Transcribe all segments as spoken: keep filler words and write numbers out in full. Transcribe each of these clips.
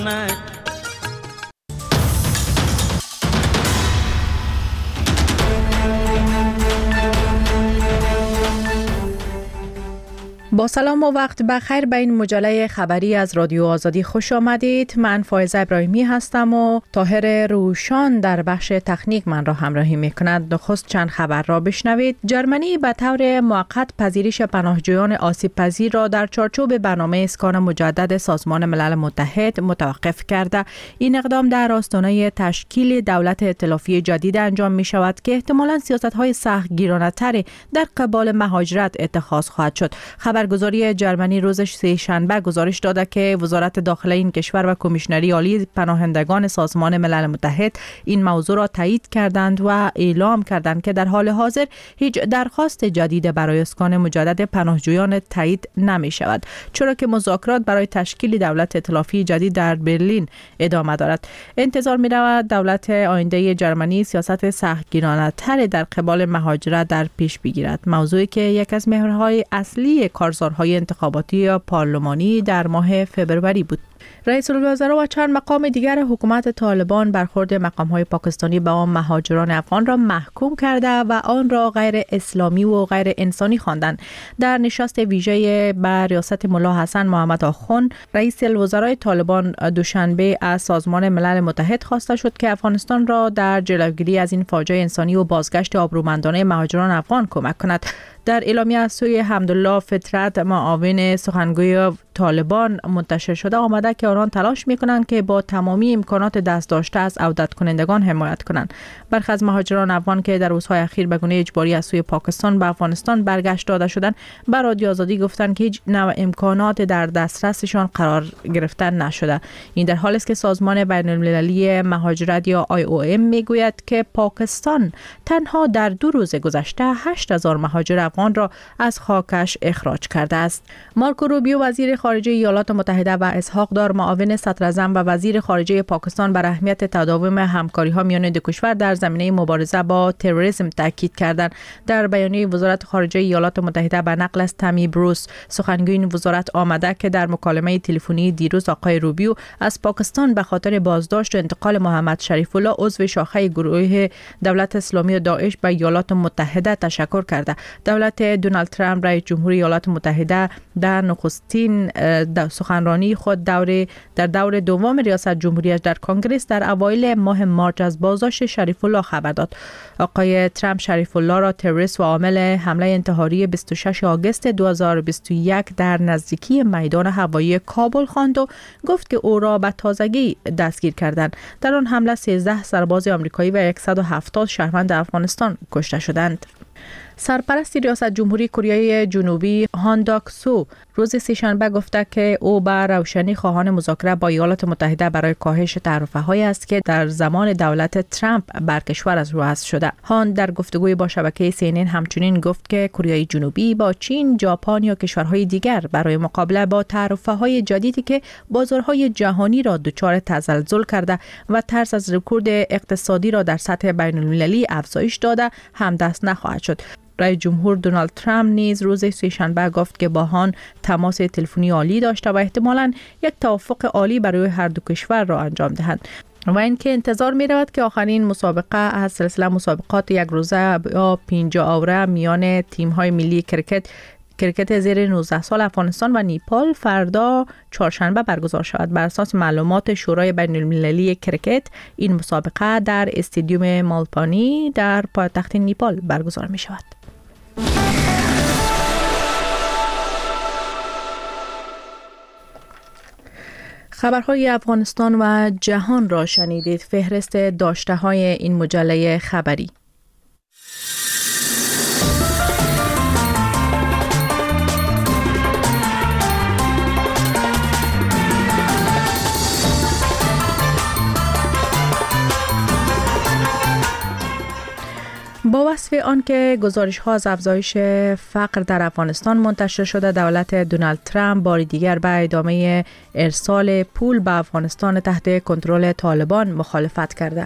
با سلام و وقت بخیر به این مجله خبری از رادیو آزادی خوش آمدید. من فائزه ابراهیمی هستم و طاهر روشان در بخش تکنیک من را همراهی میکند. نخست چند خبر را بشنوید. جرمنی به طور موقت پذیرش پناهجویان آسیب پذیر را در چارچوب برنامه اسکان مجدد سازمان ملل متحد متوقف کرده. این اقدام در آستانه تشکیل دولت ائتلافی جدید انجام می شود که احتمالاً سیاست‌های سختگیرانه‌تری در قبال مهاجرت اتخاذ خواهد شد. خبرگزاری جرمنی روز سه شنبه گزارش داده که وزارت داخله این کشور و کمیشنری عالی پناهندگان سازمان ملل متحد این موضوع را تایید کردند و اعلام کردند که در حال حاضر هیچ درخواست جدید برای اسکان مجدد پناهجویان تایید نمی شود، چرا که مذاکرات برای تشکیل دولت ائتلافی جدید در برلین ادامه دارد. انتظار می رود دولت آینده جرمنی سیاست سختگیرانه‌تر در قبال مهاجرت در پیش بگیرد، موضوعی که یک از محورهای اصلی کارزارهای انتخاباتی یا پارلمانی در ماه فبروری بود. رئیس الوزراء و چند مقام دیگر حکومت طالبان برخورد مقام‌های پاکستانی به آن مهاجران افغان را محکوم کرده و آن را غیر اسلامی و غیر انسانی خواندند. در نشست ویژه بر ریاست ملا حسن محمد آخوند، رئیس الوزراء طالبان دوشنبه از سازمان ملل متحد خواسته شد که افغانستان را در جلوگیری از این فاجعه انسانی و بازگشت آبرومندانه مهاجران افغان کمک کند. در اعلامیه از سوی حمدالله فطرت معاون سخنگوی طالبان منتشر شده آمده که آنان تلاش می‌کنند که با تمامی امکانات دست داشته از عودت کنندگان حمایت کنند. برخی از مهاجران افغان که در روزهای اخیر به گونه اجباری از سوی پاکستان به افغانستان برگشت داده شدند، به رادیو آزادی گفتند که هیچ نوع امکانات در دسترسشان قرار گرفته نشده. این در حالی است که سازمان بین‌المللی مهاجرت یا آی او ام میگوید که پاکستان تنها در دو روز گذشته هشت هزار مهاجر افغان را از خاکش اخراج کرده است. مارکو روبیو وزیر خارجه ایالات متحده و اسحاق دار معاون صدراعظم و وزیر خارجه پاکستان بر اهمیت تداوم همکاری‌ها میان دو کشور در زمینه مبارزه با تروریسم تاکید کردند. در بیانیه وزارت خارجه ایالات متحده به نقل از تامی بروس سخنگوی این وزارت آمده که در مکالمه تلفنی دیروز آقای روبیو از پاکستان به خاطر بازداشت و انتقال محمد شریف الله عضو شاخه گروه دولت اسلامی داعش به ایالات متحده تشکر کرده. دولت دونالد ترامپ رئیس جمهور ایالات متحده در نخستین سخنرانی خود دور در دور دوم ریاست جمهوریش در کنگره در اوایل ماه مارچ از بازداشت شریف الله خبر داد. آقای ترامپ شریف الله را تروریست و عامل حمله انتحاری بیست و شش آگوست دو هزار و بیست و یک در نزدیکی میدان هوایی کابل خواند و گفت که او را به تازگی دستگیر کردند. در آن حمله سیزده سرباز آمریکایی و صد و هفتاد شهروند افغانستان کشته شدند. سرپرست ریاست جمهوری کره جنوبی هان داک سو روز سه‌شنبه گفته که او به روشنی خواهان مذاکره با ایالات متحده برای کاهش تعرفه‌هایی است که در زمان دولت ترامپ بر کشور از رواز شده. هان در گفتگوی با شبکه سی ان ان همچنین گفت که کره جنوبی با چین، ژاپن یا کشورهای دیگر برای مقابله با تعرفه‌های جدیدی که بازارهای جهانی را دچار تزلزل کرده و ترس از رکود اقتصادی را در سطح بین‌المللی افزایش داده همدست نخواهد شد. رئیس جمهور دونالد ترامپ نیز روز سه‌شنبه گفت که با هان تماس تلفنی عالی داشته و احتمالاً یک توافق عالی برای هر دو کشور را انجام دهند و اینکه انتظار می رود که آخرین مسابقه از سلسله مسابقات یک روزه یا پنجاه آوره میان تیم‌های ملی کرکت کرکت زیر نوزده سال افغانستان و نیپال فردا چهارشنبه برگزار شود. بر اساس معلومات شورای بین‌المللی کرکت این مسابقه در استادیوم مالپانی در پایتخت نیپال برگزار می شود. خبرهای افغانستان و جهان را شنیدید. فهرست داشته‌های این مجله خبری. با وصف آن که گزارش‌ها از افزایش فقر در افغانستان منتشر شده، دولت دونالد ترامپ بار دیگر به ادامه ارسال پول به افغانستان تحت کنترل طالبان مخالفت کرده.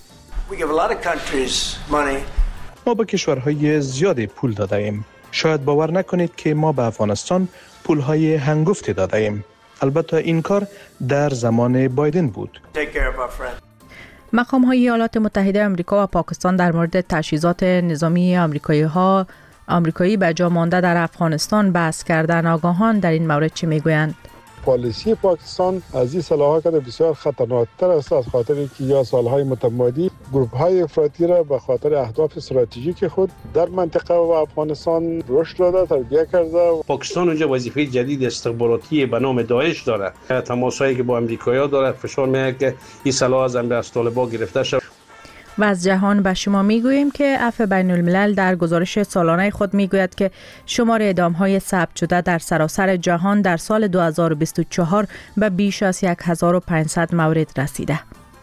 ما به کشورهای زیادی پول داده ایم. شاید باور نکنید که ما به افغانستان پولهای هنگفتی داده ایم. البته این کار در زمان بایدن بود. مقام‌های ایالات متحده آمریکا و پاکستان در مورد تجهیزات نظامی آمریکایی‌ها آمریکایی به جا مانده در افغانستان بحث کردن. آگاهان در این مورد چه میگویند؟ پالیسی پاکستان از این سلاحات بسیار خطرناکتر است، از خاطر که یا سالهای متمادی گروه‌های افراطی را به خاطر اهداف استراتژیک خود در منطقه و افغانستان رشد داده، تربیت کرده. پاکستان اونجا وظیفه جدید استخباراتی به نام داعش داره. تماسایی که با آمریکایی‌ها داره فشار میاره که این سلاح از از طالبان گرفته شود. و از جهان به شما میگوییم که عفو بین الملل در گزارش سالانه خود میگوید که شمار اعدام‌های ثبت شده در سراسر جهان در سال دو هزار و بیست و چهار به بیش از هزار و پانصد مورد رسیده.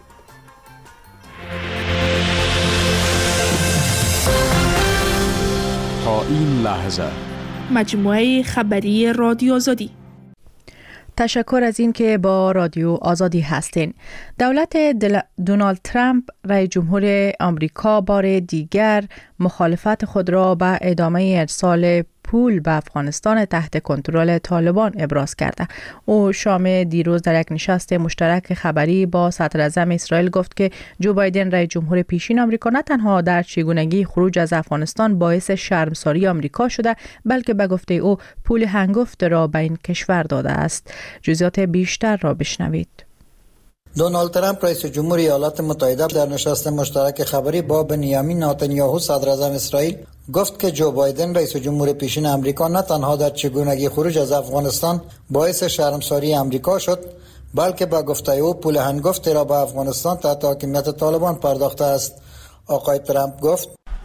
تا این لحظه مجموعه خبری رادیو آزادی. تشکر از این که با رادیو آزادی هستین. دولت دل... دونالد ترامپ رئیس جمهور آمریکا بار دیگر مخالفت خود را به ادامه ارسال پول به افغانستان تحت کنترل طالبان ابراز کرده. او شام دیروز در یک نشست مشترک خبری با صدر اعظم اسرائیل گفت که جو بایدن رئیس جمهور پیشین آمریکا نه تنها در چگونگی خروج از افغانستان باعث شرمساری آمریکا شده، بلکه به گفته او پول هنگفت را به این کشور داده است. جزئیات بیشتر را بشنوید. دونالد ترامپ رئیس جمهور ایالات متحده در نشست مشترک خبری با بنیامین نتانیاهو صدر اعظم اسرائیل گفت که جو بایدن رئیس جمهور پیشین آمریکا نه تنها در چگونگی خروج از افغانستان باعث شرمساری آمریکا شد، بلکه با گفته او پول هنگفت را به افغانستان تحت حاکمیت طالبان پرداخته است. آقای ترامپ گفت: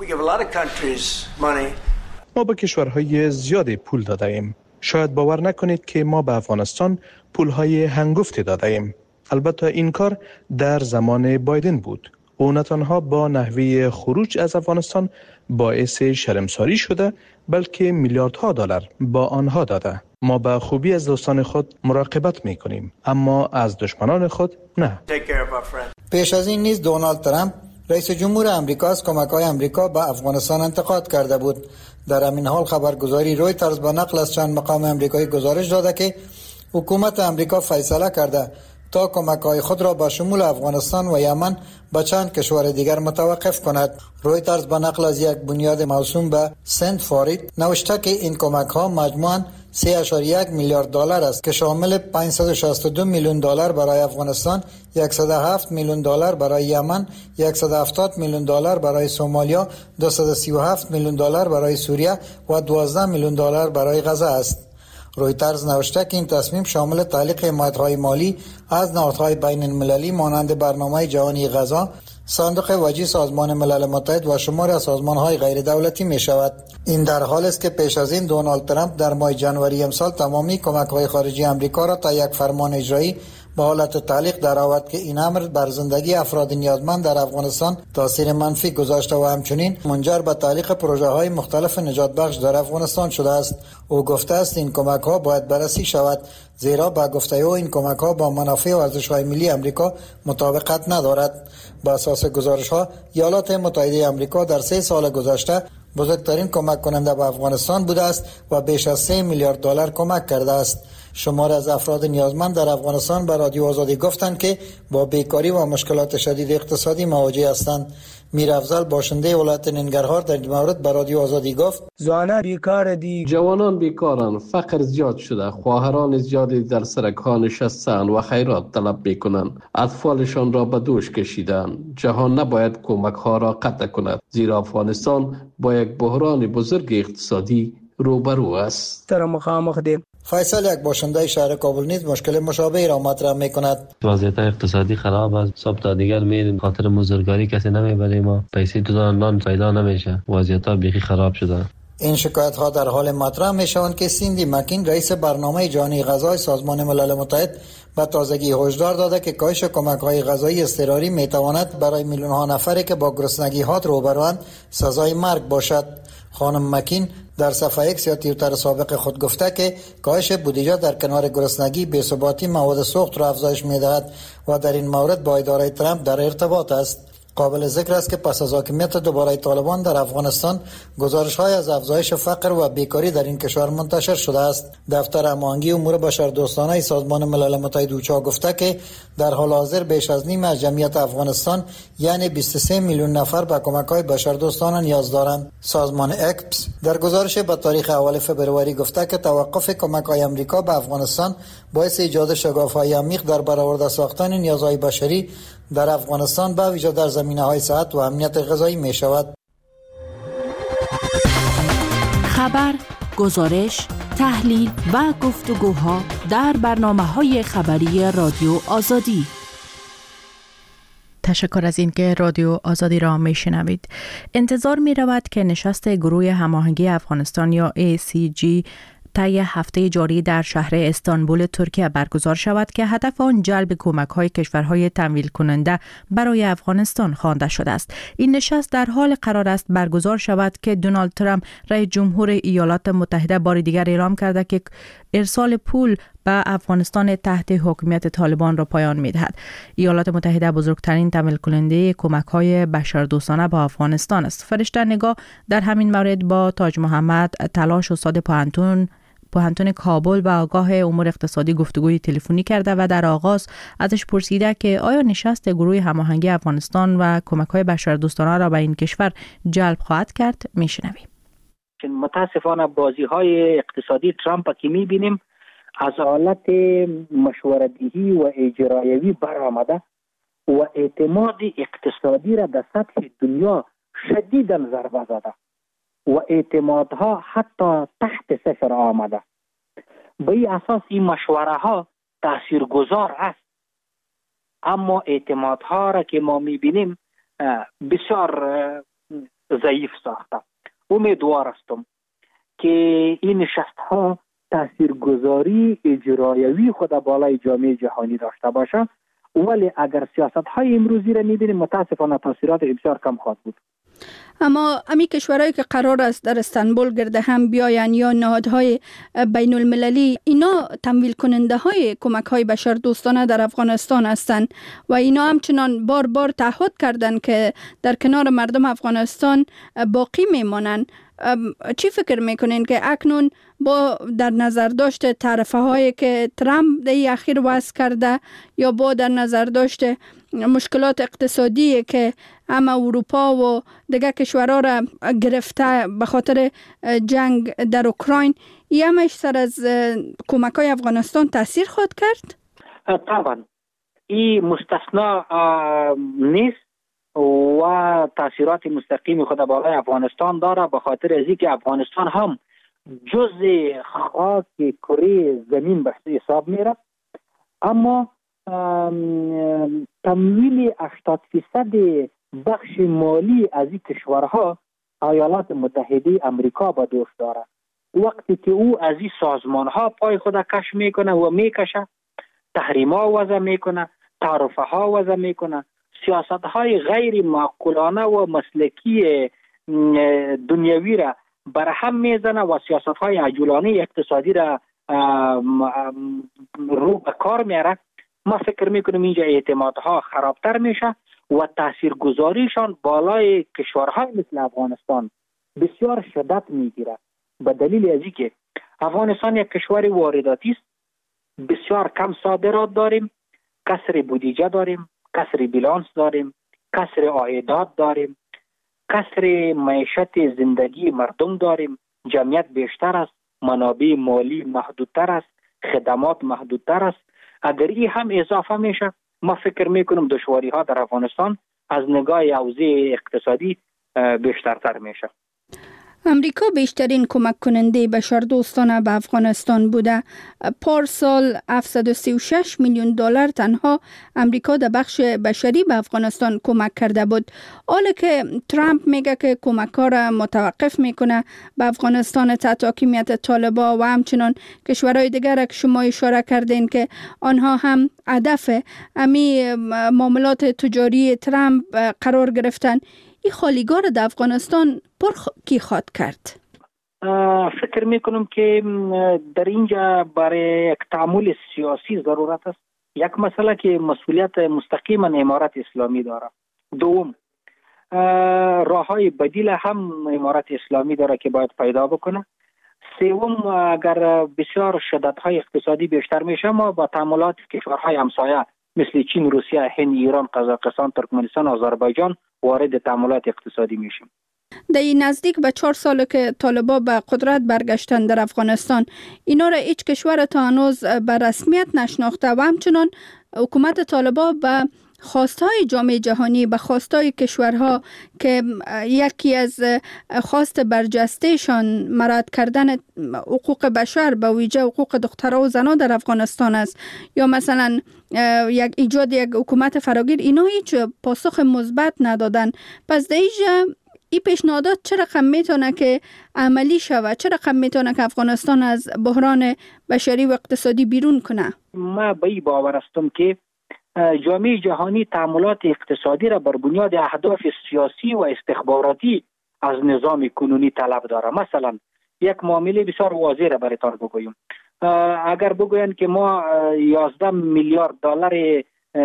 ما به کشورهای زیادی پول داده ایم. شاید باور نکنید که ما به افغانستان پولهای هنگفتی داده ایم. البته این کار در زمان بایدن بود. او نه تنها با نحوه خروج از افغانستان باعث شرمساری شده، بلکه میلیاردها دلار با آنها داده. ما به خوبی از دوستان خود مراقبت می کنیم، اما از دشمنان خود نه. پیش از این نیز دونالد ترامپ رئیس جمهور آمریکا از کمک‌های آمریکا به افغانستان انتقاد کرده بود. در همین حال خبرگزاری رویترز با نقل از چند مقام آمریکایی گزارش داده که حکومت آمریکا فیصله کرده تا کمک‌های خود را با شمول افغانستان و یمن به چند کشور دیگر متوقف کند. رویترز با نقل از یک بنیاد موسوم به سنت فارید نوشته که این کمک‌ها مجموعاً سه و یک میلیارد دلار است که شامل پانصد و شصت و دو میلیون دلار برای افغانستان، صد و هفت میلیون دلار برای یمن، صد و هفتاد میلیون دلار برای سومالیا، دویست و سی و هفت میلیون دلار برای سوریه و دوازده میلیون دلار برای غزه است. رویترز نوشته که این تصمیم شامل تعلیق حمایت‌های مالی از نهادهای بین المللی مانند برنامه جهانی غذا، صندوق وجه سازمان ملل متحد و شماری از سازمان‌های غیر دولتی می شود. این در حال است که پیش از این دونالد ترامپ در ماه ژانویه امسال تمامی کمک‌های خارجی آمریکا را تا یک فرمان اجرایی به حالت تعلیق درآورد که این امر بر زندگی افراد نیازمند در افغانستان تاثیر منفی گذاشته و همچنین منجر به تعلیق پروژه‌های مختلف نجات بخش در افغانستان شده است. او گفته است این کمک‌ها باید بررسی شود، زیرا با گفته او این کمک‌ها با منافع و ارزش‌های ملی آمریکا مطابقت ندارد. با اساس گزارش‌ها ایالات متحده آمریکا در سه سال گذشته بزرگترین کمک کننده به افغانستان بوده است و بیش از سه میلیارد دلار کمک کرده است. شمار از افراد نیازمند در افغانستان به رادیو آزادی گفتند که با بیکاری و مشکلات شدید اقتصادی مواجه هستند. میر افضل باشنده ولایت ننگرهار در این مورد به رادیو آزادی گفت: زنان بیکار دی، جوانان بیکارن، فقر زیاد شده، خواهران زیادی در سرک‌ها نشستند و خیرات طلب میکنند. اطفالشان را به دوش کشیدند. جهان نباید کمک‌ها را قطع کند، زیرا افغانستان با یک بحران بزرگ اقتصادی روبرو است. تر مخامخ دی. فیصل یک باشنده شهر کابل نیز مشکل مشابهی را مطرح می‌کند. وضعیت اقتصادی خراب است. صبح تا دیگر میریم، خاطر بزرگاری کسی نمیبره، ما پیسه تو نان پیدا نمیشه. وضعیت بیخی خراب شده. این شکایت ها در حال مطرح میشوند که سیندی مکین رئیس برنامه جهانی غذای سازمان ملل متحد به تازگی هشدار داده که کاهش کمک‌های غذایی اضطراری میتواند برای میلیون ها نفری که با گرسنگی ها روبروند سزای مرگ باشد. خانم مکین در صفحه ایکس یا توییتر سابق خود گفته که کاهش بودجه در کنار گرسنگی، بی‌ثباتی، مواد سوخت را افزایش می‌دهد و در این مورد با اداره ترامپ در ارتباط است. قابل ذکر است که پس از حاکمیت دوباره طالبان در افغانستان گزارش‌های از افزایش فقر و بیکاری در این کشور منتشر شده است. دفتر هماهنگی امور بشردوستانه سازمان ملل متحد اوچا گفته که در حال حاضر بیش از نیم از جمعیت افغانستان یعنی بیست و سه میلیون نفر به کمک‌های بشردوستانه نیاز دارند. سازمان اکپس در گزارش به تاریخ اول فبروری گفته که توقف کمک‌های آمریکا به افغانستان باعث ایجاد شگاف‌های عمیق در برآورده ساختن نیازهای بشری در افغانستان به ویژه در زمینه‌های صحت و امنیت غذایی می‌شود. خبر، گزارش، تحلیل و گفتگوها در برنامه‌های خبری رادیو آزادی. تشکر از اینکه رادیو آزادی را میشنوید. انتظار می رود که نشست گروه هماهنگی افغانستان یا ای سی جی طی هفته جاری در شهر استانبول ترکیه برگزار شود که هدف آن جلب کمک‌های کشورهای تمویل کننده برای افغانستان خوانده شده است. این نشست در حال قرار است برگزار شود که دونالد ترامپ رئیس جمهور ایالات متحده بار دیگر اعلام کرده که ارسال پول به افغانستان تحت حکومت طالبان را پایان می‌دهد. ایالات متحده بزرگترین تمویل کننده کمک‌های بشردوستانه به افغانستان است. فرشته نگاه در همین مورد با تاج محمد تلاش استاد پوهنتون پوهنتون کابل و آگاه امور اقتصادی گفتگوی تلفنی کرده و در آغاز ازش پرسیده که آیا نشست گروه هماهنگی افغانستان و کمک‌های بشردوستانه را به این کشور جلب خواهد کرد. میشنویم. متاسفانه بازی‌های اقتصادی ترامپ که می‌بینیم از حالت مشوره‌دهی و اجرایوی برآمده و اعتماد اقتصادی را در سطح دنیا شدیداً ضربه زده و اعتمادها حتی تحت صفر آمده. به این اساس این مشوره ها تاثیرگذار است، اما اعتمادها را که ما میبینیم بسیار ضعیف ساخته. امیدوار هستم که این نشست ها تاثیرگذاری اجرایوی خود بالای جامعه جهانی داشته باشه، ولی اگر سیاست های امروزی را میبینیم متاسفانه تاثیرات بسیار کم خواهد بود. اما امی کشورهایی که قرار است در استانبول گرد هم بیاین یا نهادهای بین المللی، اینا تمویل کننده های کمک های بشردوستانه در افغانستان هستند و اینا همچنان بار بار تعهد کردند که در کنار مردم افغانستان باقی میمانند. چی فکر میکنین که اکنون با در نظر داشت تعرفه هایی که ترامپ در اخیر وضع کرده یا با در نظر داشت مشکلات اقتصادی که هم اروپا و دیگر کشورها را گرفته به خاطر جنگ در اوکراین، این همش سر از کمک های افغانستان تاثیر خواهد کرد؟ طبعا این مستثنا نیست و تاثیرات مستقیم خود بالای افغانستان داره، به خاطر از اینکه افغانستان هم جزء خاک کره زمین به حساب میره، اما تمویل هشتاد فیصد بخش مالی از این کشورها ایالات متحده امریکا به دوش داره. وقتی که او از این سازمان ها پای خود کش میکنه و میکشه، تحریم ها وضع میکنه، تعرفه ها وضع میکنه، سیاست های غیر معقولانه و مسلکی دنیوی را برهم میزنه و سیاست های عجولانه اقتصادی را رو به کار میاره، ما فکر میکنیم اینجا اعتمادها خرابتر میشه و تاثیرگذاریشان بالای کشورهای مثل افغانستان بسیار شدت میگیره، به دلیل از اینکه افغانستان یک کشور وارداتی است، بسیار کم صادرات داریم، کسر بودجه داریم، کسر بیلانس داریم، کسر عایدات داریم، کسر معیشت زندگی مردم داریم، جمعیت بیشتر است، منابع مالی محدودتر است، خدمات محدودتر است. اگر این هم اضافه میشه، ما فکر میکنم دشواری ها در افغانستان از نگاه اوضاع اقتصادی بیشترتر میشه. امریکا بیشترین کمک کننده بشردوستانه به افغانستان بوده. پارسال هفتصد و سی و شش میلیون دلار تنها امریکا در بخش بشری به افغانستان کمک کرده بود. حالا که ترامپ میگه که کمک ها را متوقف میکنه به افغانستان تحت حاکمیت طالبان و همچنان کشورهای دیگر که شما اشاره کردین که آنها هم هدف امی معاملات تجاری ترامپ قرار گرفتن، این خالیگاه را در افغانستان پر خ... کی خواهد کرد؟ فکر میکنم که در اینجا برای یک تعامل سیاسی ضرورت است. یک مسئله که مسئولیت مستقیما امارت اسلامی داره. دوم، راههای بدیل هم امارت اسلامی داره که باید پیدا بکنه. سوم، اگر بسیار شدت‌های اقتصادی بیشتر میشه، ما با تعاملات کشورهای همسایه مثل چین، روسیه، هند، ایران، قزاقستان، ترکمنستان، آذربایجان وارد تعاملات اقتصادی میشیم. در این نزدیک به چهار سال که طالبان به قدرت برگشتن در افغانستان، اینا را هیچ کشور تا هنوز به رسمیت نشناخته و همچنان حکومت طالبان به خواستهای جامعه جهانی، به خواستهای کشورها که یکی از خواست برجستهشان مراعات کردن حقوق بشر به ویژه حقوق دخترها و زنان در افغانستان است، یا مثلا یک ایجاد یک حکومت فراگیر، اینا هیچ پاسخ مثبت ندادن. پس در اینجا این پیشنهادات چه رقم میتونه که عملی شود؟ چه رقم میتونه که افغانستان از بحران بشری و اقتصادی بیرون کنه؟ ما به این باور هستم که جامعه جهانی تعاملات اقتصادی را بر بنیاد اهداف سیاسی و استخباراتی از نظام کنونی طلب داره. مثلا یک معامله بسیار واضح را براتون بگویم. اگر بگوین که ما یازده میلیارد دلار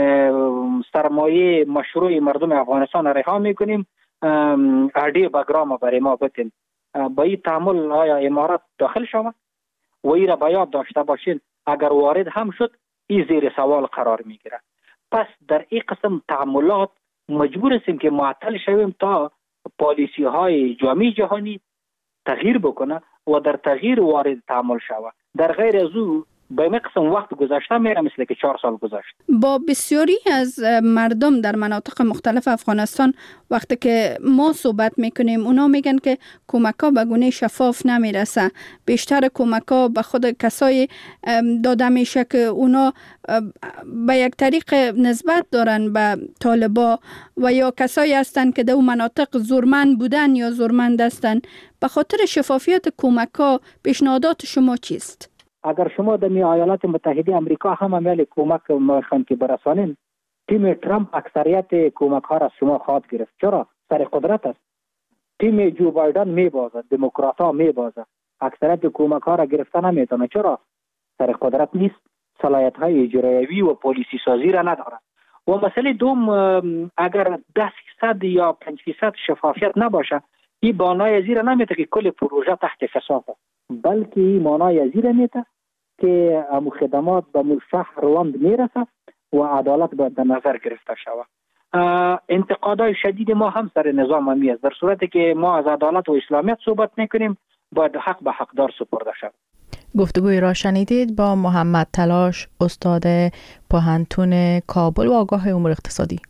سرمایه مشروع مردم افغانستان رها میکنیم، اردی بگرام برای ما بتین، با این تعامل آیا امارات داخل شود؟ و این را باید داشته باشین. اگر وارد هم شد، این زیر سوال قرار میگیره. پس در این قسم تعاملات مجبور هستیم که معطل شویم تا پالیسی های جامعه جهانی تغییر بکنه و در تغییر وارد تعامل شود. در غیر از او به این قسم وقت گذشته میره مثل که چهار سال گذشت. با بسیاری از مردم در مناطق مختلف افغانستان وقتی که ما صحبت میکنیم، اونا میگن که کمک ها به گونه شفاف نمیرسه. بیشتر کمک ها به خود کسای داده میشه که اونا به یک طریق نسبت دارن به طالبا و یا کسایی هستن که در اون مناطق زورمند بودن یا زورمند هستن. به خاطر شفافیت کمک ها پیشنهادات شما چیست؟ اگر شما در ایالات متحده آمریکا هم عمل کمک میخواین که برسانین، تیم ترامپ اکثریت کمک ها را شما خواهد گرفت. چرا؟ سر قدرت است. تیم جو بایدن میبازد، دموکرات ها میبازد، اکثریت کمک ها را گرفته نمیتونه. چرا؟ سر قدرت نیست، صلاحیت های اجرایی و پلیسی سازی را ندارد. و مسئله دوم، اگر ده فیصد یا پنج فیصد شفافیت نباشه، این معنای از این نمیده که کل پروژه تحت فساد است، بلکه این معنای از این میده که امو خدمات به مو شهر روند میرسه و عدالت باید در نظر گرفته شود. انتقادهای شدید ما هم سر نظام همی است. در صورتی که ما از عدالت و اسلامیت صحبت میکنیم، باید حق به حقدار سپرده شود. گفتگوی را شنیدید با محمد تلاش، استاد پوهنتون کابل و آگاه امور اقتصادی.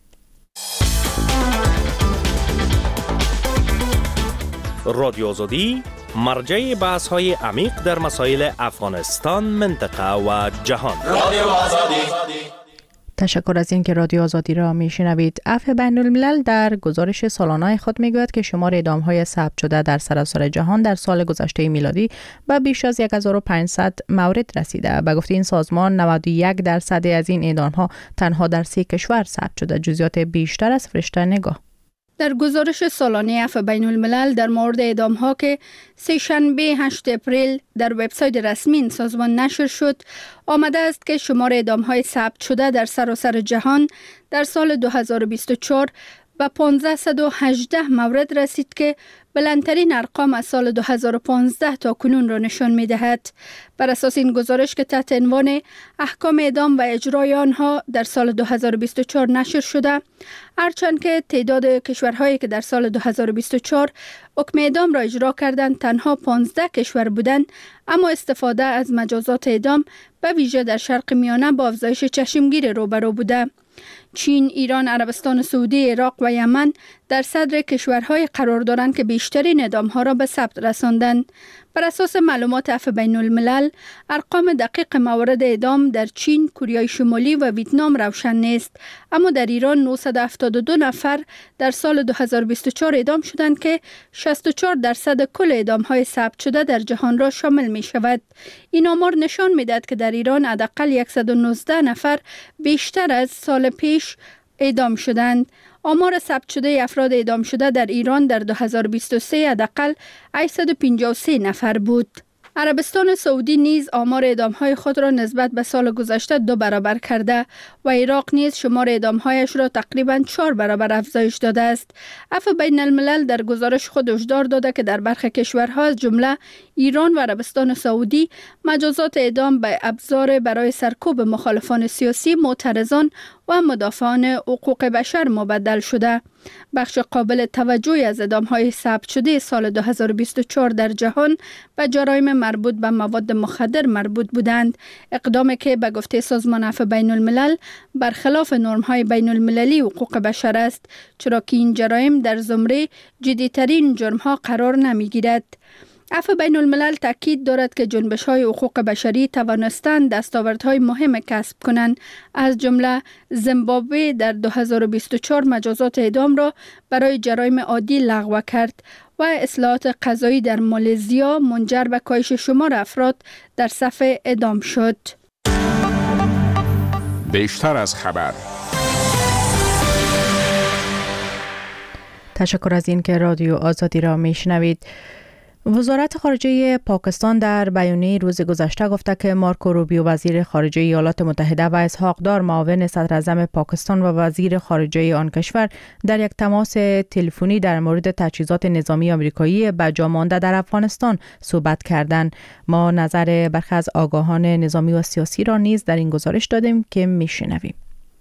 رادیو آزادی مرجع بحث های عمیق در مسائل افغانستان، منطقه و جهان. رادیو آزادی. تشکر از این که رادیو آزادی را میشنوید. عفو بین الملل در گزارش سالانه خود میگوید که شمار اعدام‌های ثبت شده در سراسر جهان در سال گذشته میلادی به بیش از هزار و پانصد مورد رسیده. به گفته این سازمان، نود و یک درصد از این اعدام‌ها تنها در سه کشور ثبت شده. جزئیات بیشتر از فرشته نگاه. در گزارش سالانه عفو بین الملل در مورد اعدام ها که سه شنبه هشتم اپریل در وبسایت رسمی این سازمان نشر شد، آمده است که شمار اعدام های ثبت شده در سراسر جهان در سال دو هزار و بیست و چهار به پانصد و هجده مورد رسید که بلندترین ارقام از سال دو هزار و پانزده تا کنون را نشان می دهد. بر اساس این گزارش که تحت عنوان احکام اعدام و اجرای آنها در سال دو هزار و بیست و چهار نشر شده، هرچند که تعداد کشورهایی که در سال دو هزار و بیست و چهار حکم اعدام را اجرا کردند تنها پانزده کشور بودند، اما استفاده از مجازات اعدام به ویژه در شرق میانه با افزایش چشمگیر روبرو بوده. چین، ایران، عربستان سعودی، عراق و یمن در صدر کشورهای قرار دارند که بیشترین اعدام‌ها را به ثبت رساندند. بر اساس معلومات عفو بین الملل، ارقام دقیق موارد اعدام در چین، کره شمالی و ویتنام روشن نیست، اما در ایران نهصد و هفتاد و دو نفر در سال دو هزار و بیست و چهار اعدام شدند که شصت و چهار درصد کل اعدام‌های ثبت شده در جهان را شامل می شود. این آمار نشان می‌دهد که در ایران حداقل صد و نوزده نفر بیشتر از سال پیش اعدام شدند. آمار ثبت شده افراد اعدام شده در ایران در دو هزار و بیست و سه حداقل هشتصد و پنجاه و سه نفر بود. عربستان سعودی نیز آمار اعدام‌های خود را نسبت به سال گذشته دو برابر کرده و عراق نیز شمار اعدام‌هایش را تقریباً چهار برابر افزایش داده است. عفو بین الملل در گزارش خود هشدار داده که در برخی کشورها از جمله ایران و عربستان سعودی مجازات اعدام به ابزار برای سرکوب مخالفان سیاسی، معترضان و مدافعان حقوق بشر مبدل شده. بخش قابل توجهی از اعدام‌های ثبت شده سال دو هزار و بیست و چهار در جهان به جرایم مربوط به مواد مخدر مربوط بودند، اقدامی که به گفته سازمان عفو بین الملل برخلاف نرم‌های بین المللی حقوق بشر است، چرا که این جرایم در زمره جدی‌ترین جرم‌ها قرار نمی‌گیرد. عفو بین الملل تاکید دارد که جنبش‌های حقوق بشری توانستند دستاوردهای مهم کسب کنند، از جمله زیمبابوه در دو هزار و بیست و چهار مجازات اعدام را برای جرایم عادی لغو کرد و اصلاحات قضایی در مالزیا منجر به کاهش شمار افراد در صف اعدام شد. بیشتر از خبر. تشکر از این که رادیو آزادی را میشنوید. وزارت خارجه پاکستان در بیانیه روز گذشته گفته که مارکو روبیو وزیر خارجه ایالات متحده و اسحاق دار معاون صدر اعظم پاکستان و وزیر خارجه آن کشور در یک تماس تلفنی در مورد تجهیزات نظامی آمریکایی به جا مانده در افغانستان صحبت کردند. ما نظر برخی از آگاهان نظامی و سیاسی را نیز در این گزارش دادیم که میشنویم.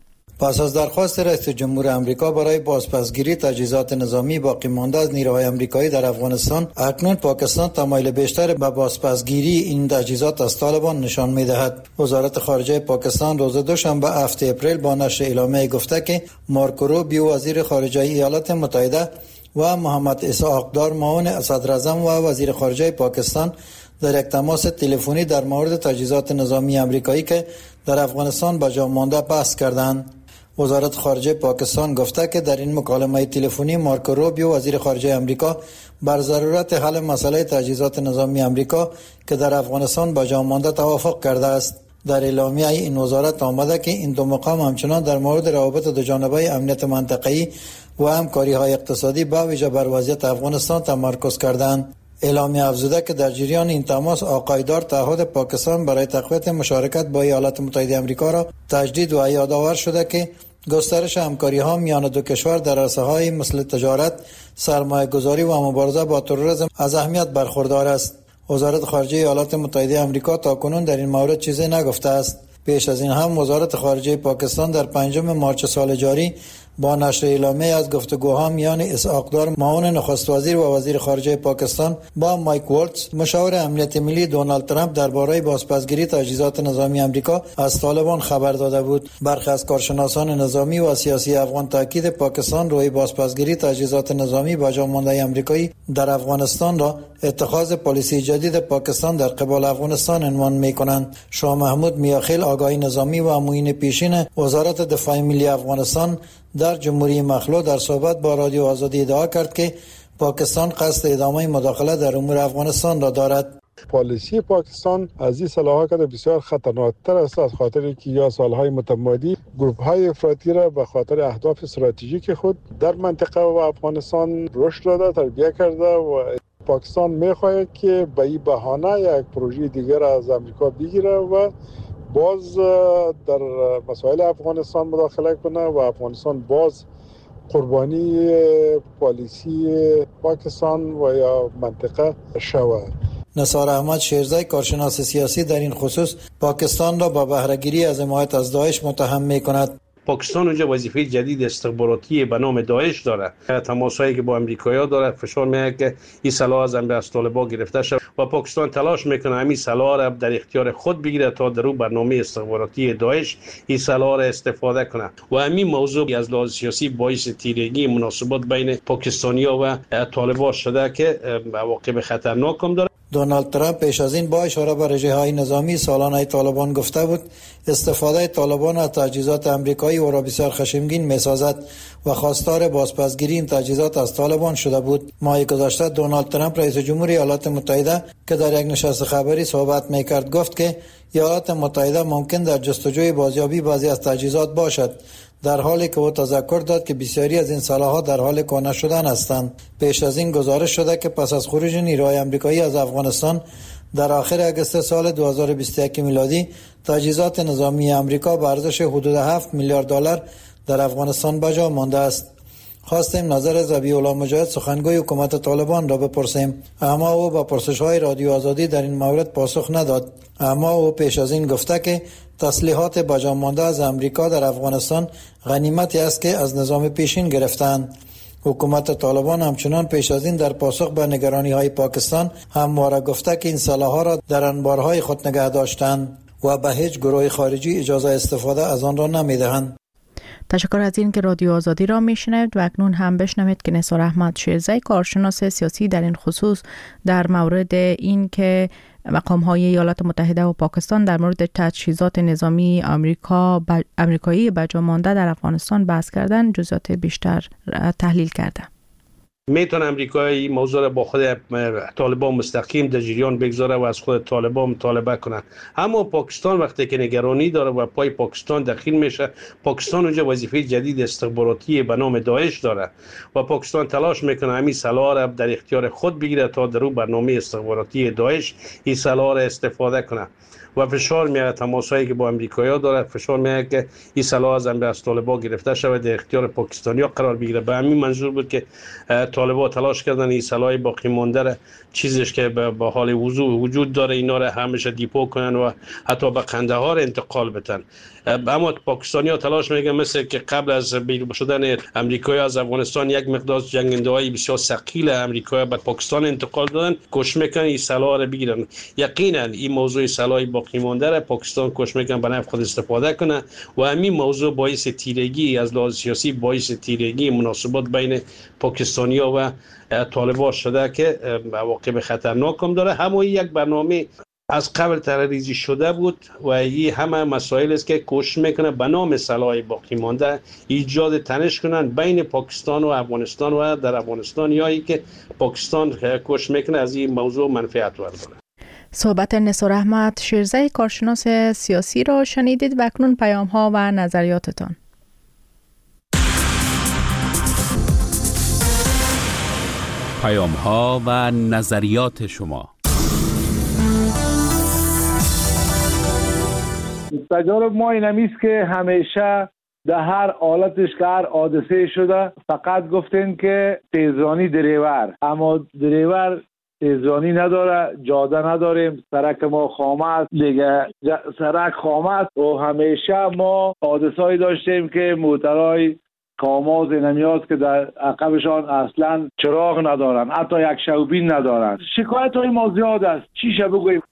پس از درخواست رئیس جمهور آمریکا برای بازپسگیری تجهیزات نظامی باقی مانده از نیروهای آمریکایی در افغانستان، اکنون پاکستان تمایل بیشتر به بازپسگیری این تجهیزات از طالبان نشان می‌دهد. وزارت خارجه پاکستان روز دوشنبه هفتم اپریل با نشر اعلامیه گفته که مارکو روبیو وزیر خارجه ایالات متحده و محمد اسحاق دار معاون صدر اعظم و وزیر خارجه پاکستان در یک تماس تلفنی در مورد تجهیزات نظامی آمریکایی که در افغانستان به جا مانده بحث کردند. وزارت خارجه پاکستان گفته که در این مکالمه تلفنی مارکو روبیو وزیر خارجه آمریکا بر ضرورت حل مسئله تجهیزات نظامی آمریکا که در افغانستان به جا مانده توافق کرده است. در اعلامیه این وزارت آمده که این دو مقام همچنان در مورد روابط دو جانبه امنیت منطقه‌ای و همکاری‌های اقتصادی با ویژه بر وضعیت افغانستان تمرکز کردند. اعلامیه افزوده که در جریان این تماس آقای دار تعهد پاکستان برای تقویت مشارکت با ایالات متحده آمریکا را تجدید و یادآور شده که گسترش همکاری‌ها میان دو کشور در عرصه‌های مثل تجارت، سرمایه‌گذاری و مبارزه با تروریسم از اهمیت برخوردار است. وزارت خارجه ایالات متحده آمریکا تاکنون در این مورد چیزی نگفته است. پیش از این هم وزارت خارجه پاکستان در پنجم مارچ سال جاری با نشر اعلامیه از گفتگوها میان اسحاق دار معاون نخست وزیر و وزیر خارجه پاکستان با مایک والتز مشاور امنیت ملی دونالد ترامپ درباره بازپسگیری تجهیزات نظامی آمریکا از طالبان خبر داده بود. برخی از کارشناسان نظامی و سیاسی افغان تاکید پاکستان روی بازپسگیری تجهیزات نظامی به جا مانده آمریکایی در افغانستان را اتخاذ پالیسی جدید پاکستان در قبال افغانستان عنوان می‌کنند. شاه محمود میاخیل آگاهی نظامی و معین پیشین وزارت دفاع ملی افغانستان در جمهوری مخلوع در صحبت با رادیو آزادی ادعا کرد که پاکستان قصد ادامه مداخله در امور افغانستان را دارد. پالیسی پاکستان از این صلاحات بسیار خطرناکتر است، از خاطر که یا سالهای متمادی گروه های افراطی را به خاطر اهداف استراتژیک خود در منطقه و افغانستان رشد داده، تربیت کرده و پاکستان میخواهد که به این بهانه یک پروژه دیگر از امریکا بگیره و باز در مسائل افغانستان مداخله کنه و افغانستان باز قربانی پالیسی پاکستان و یا منطقه شود. نثار احمد شیرزی کارشناس سیاسی در این خصوص پاکستان را با بهره‌گیری از حمایت از داعش متهم می‌کند. پاکستان اونجا وظیفه جدید استخباراتی به نام داعش داره، تماسایی که با امریکایی‌ها داره، فشار میاره که این سلاح از از طالبان گرفته شد و پاکستان تلاش میکنه همین سلاح را در اختیار خود بگیره تا در اون برنامه استخباراتی داعش این سلاح را استفاده کنه و همین موضوع از لحاظ سیاسی باعث تیرگی مناسبات بین پاکستانی‌ها و طالبان شده که عواقب خطرناک هم داره. دونالد ترامپ پیش از این با اشاره به رژه‌های نظامی سالانه طالبان گفته بود استفاده طالبان از تجهیزات آمریکایی او را بسیار خشمگین می‌سازد و خواستار بازپسگیری این تجهیزات از طالبان شده بود. ماه گذشته دونالد ترامپ رئیس جمهور ایالات متحده که در یک نشست خبری صحبت می‌کرد گفت که ایالات متحده ممکن در جستجوی بازیابی بعضی از تجهیزات باشد، در حالی که او تذکر داد که بسیاری از این سلاح‌ها در حال کهنه شدن هستند. پیش از این گزارش شده که پس از خروج نیروهای آمریکایی از افغانستان در آخر اگست سال دو هزار و بیست و یک میلادی تجهیزات نظامی آمریکا به ارزش حدود هفت میلیارد دلار در افغانستان به جا مانده است. خواستیم نظر ذبیح الله مجاهد سخنگوی حکومت طالبان را بپرسیم، اما او با پرسش‌های رادیو آزادی در این مورد پاسخ نداد. اما او پیش از این گفته که تسلیحات به جا مانده از آمریکا در افغانستان غنیمتی است که از نظام پیشین گرفتند. حکومت طالبان همچنان پیش از این در پاسخ به نگرانی‌های پاکستان همواره گفته که این سلاح‌ها را در انبارهای خود نگه داشتند و به هیچ گروه خارجی اجازه استفاده از آن را نمی‌دهند. تشکر از این که رادیو آزادی را میشنوید و اکنون هم بشنوید که نثار احمد شیرزی، کارشناس سیاسی در این خصوص، در مورد این که مقام‌های ایالات متحده و پاکستان در مورد تجهیزات نظامی آمریکا ب... آمریکایی به جا مانده در افغانستان بحث کردن، جزئیات بیشتر تحلیل کرده. میتونه امریکا این موضوع را با خود طالبان مستقیم در جریان بگذاره و از خود طالبان مطالبه کنه. اما پاکستان وقتی که نگرانی داره و پای پاکستان دخیل میشه، پاکستان اونجا وظیفه جدید استخباراتی به نام داعش داره و پاکستان تلاش میکنه همین سلاح را در اختیار خود بگیره تا در اون برنامه استخباراتی داعش این سلاح را استفاده کنه و فشار میاره. تماسایی که با امریکایی‌ها داره فشار میاره که این سلاح از از طالبان گرفته شود در اختیار پاکستانی‌ها قرار بگیره. به همین منظور بود که طالبان تلاش کردن این سلاح باقی مانده را، چیزش که به حال وجود داره، اینا را همیشه دیپو کنن و حتی به قندهار انتقال بدن. اما پاکستانی‌ها تلاش میکنن مثل که قبل از بیرون شدن امریکایی از افغانستان یک مقدار جنگنده‌های بسیار ثقیل امریکایی به پاکستان انتقال دادن، کوشش میکنن این سلاح را بگیرن. یقینا این موضوع سلاح باقی مانده را پاکستان کوشش میکنه به نفع خود استفاده کنه و همین موضوع باعث تیرگی از لحاظ سیاسی، باعث تیرگی مناسبات بین پاکستانی‌ها و طالبان شده که عواقب خطرناک هم داره. همون یک برنامه از قبل طرحریزی شده بود و این همه مسائل است که کوشش میکنه به نام سلاح باقی مانده ایجاد تنش کنن بین پاکستان و افغانستان و در افغانستان، یا ای که پاکستان کوشش میکنه از این موضوع منفعت برداره. صحبت نثار احمد شیرزی، کارشناس سیاسی را شنیدید و اکنون پیام ها و نظریاتتان. پیام ها و نظریات شما. تجارب ما این همیست که همیشه در هر حالتش که هر حادثه شده فقط گفتین که تیزرانی دریور، اما دریور تیزرانی نداره، جاده نداریم، سرک ما خامه است دیگه، سرک خامه است و همیشه ما حادثه‌ای داشتیم که موترهای کاماز نمیاد که در عقبشان اصلا چراغ ندارن، حتی یک شوبین ندارن. شکایت های ما زیاد است. چی شه بگویم؟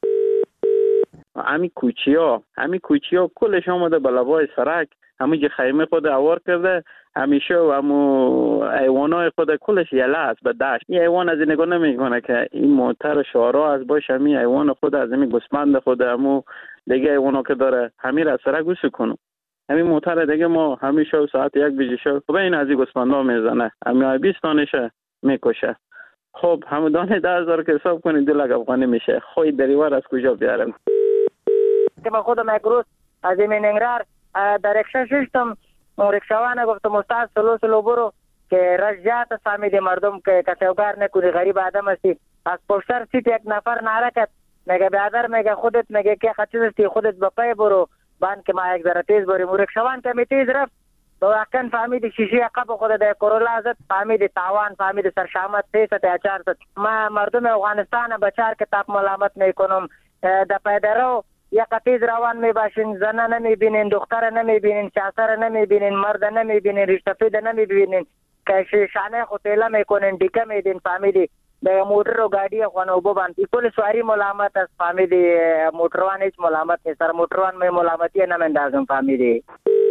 همین کوچی ها همین کوچی ها کلش آمده به لبای سرک، همین که خیمه خود اوار کرده، همیشه و همو ایوانای خود کلش یله است به دشت. این ایوان از این نگاه نمیکنه که این موتر شارا از باش، همین ایوان خود از همین گسمند خود همو دیگه ایوانا که داره همین را سرک گوش کنم. همین موتر دیگه ما همیشه ساعت یک بجه شو خب این از این گسمندا میزنه، همین بیست دانشه میکشه. خب همون دانه ده هزار که حساب کنید دو لک افغانی میشه. خوی دریور از کجا بیارم؟ که من خودم یک روز از این ننگرار در رکشا ششتم، رکشاوانه گفتم استاد سلو سلو برو که رجعت فهمید مردم که کسوگار نکنی، غریب آدم هستی. از پشتر سیت یک نفر نارکت میگه بیادر، میگه خودت میگه که خچیز هستی، خودت بپای برو بان که ما یک ذره تیز بریم. رکشاوان که می تیز رفت با واقعا فهمید شیشه عقب خود در کرولا زد، فهمید تاوان، فهمید سرشامت سیست یا چهارصد. ما مردم افغانستان بچار کتاب ملامت میکنم. در پیدرو یک تیز روان میباشین، زنه نمیبینین، دختر نمیبینین، شاسر نمیبینین، مرد نمیبینین، رشتفید نمیبینین که شانه خوتیله میکنین، دیگه میدین. فهمیدی به موتر و گاڑی خونه ببند کل سواری ملامت است. فهمیدی موتروان هیچ ملامت نیست، سر موتروان می ملامتی نمیندازم. فهمیدی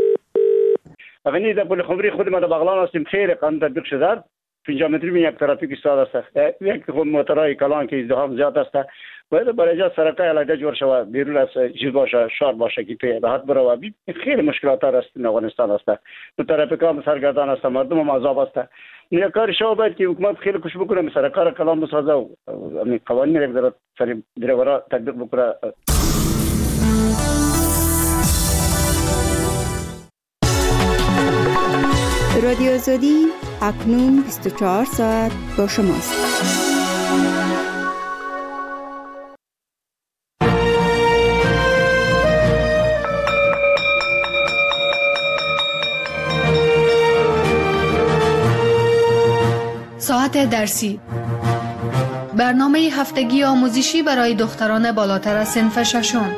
افنی در پل خبری خود ما در بغلان هستیم، خیلی قانون تطبیق شده. پنجاه متری می یک ترافیک ایستاده است، یک خود موترهای کلان که ازدحام زیاد است باید برای ایجاد سرکای علیحده جور شود، بیرون از چیز باشه، شار باشه که پی راحت برو. و خیلی مشکلات است این افغانستان است. تو ترافیکا هم سرگردان است، مردم هم عذاب است. این کار شو باید که حکومت خیلی کوشش بکنه سرکار کلان بسازه و همین قوانین رو در سر دریورا تطبیق بکنه. رادیو آزادی اکنون بیست و چهار ساعت با شماست. ساعت درسی، برنامه هفتگی آموزشی برای دختران بالاتر از صنف ششم.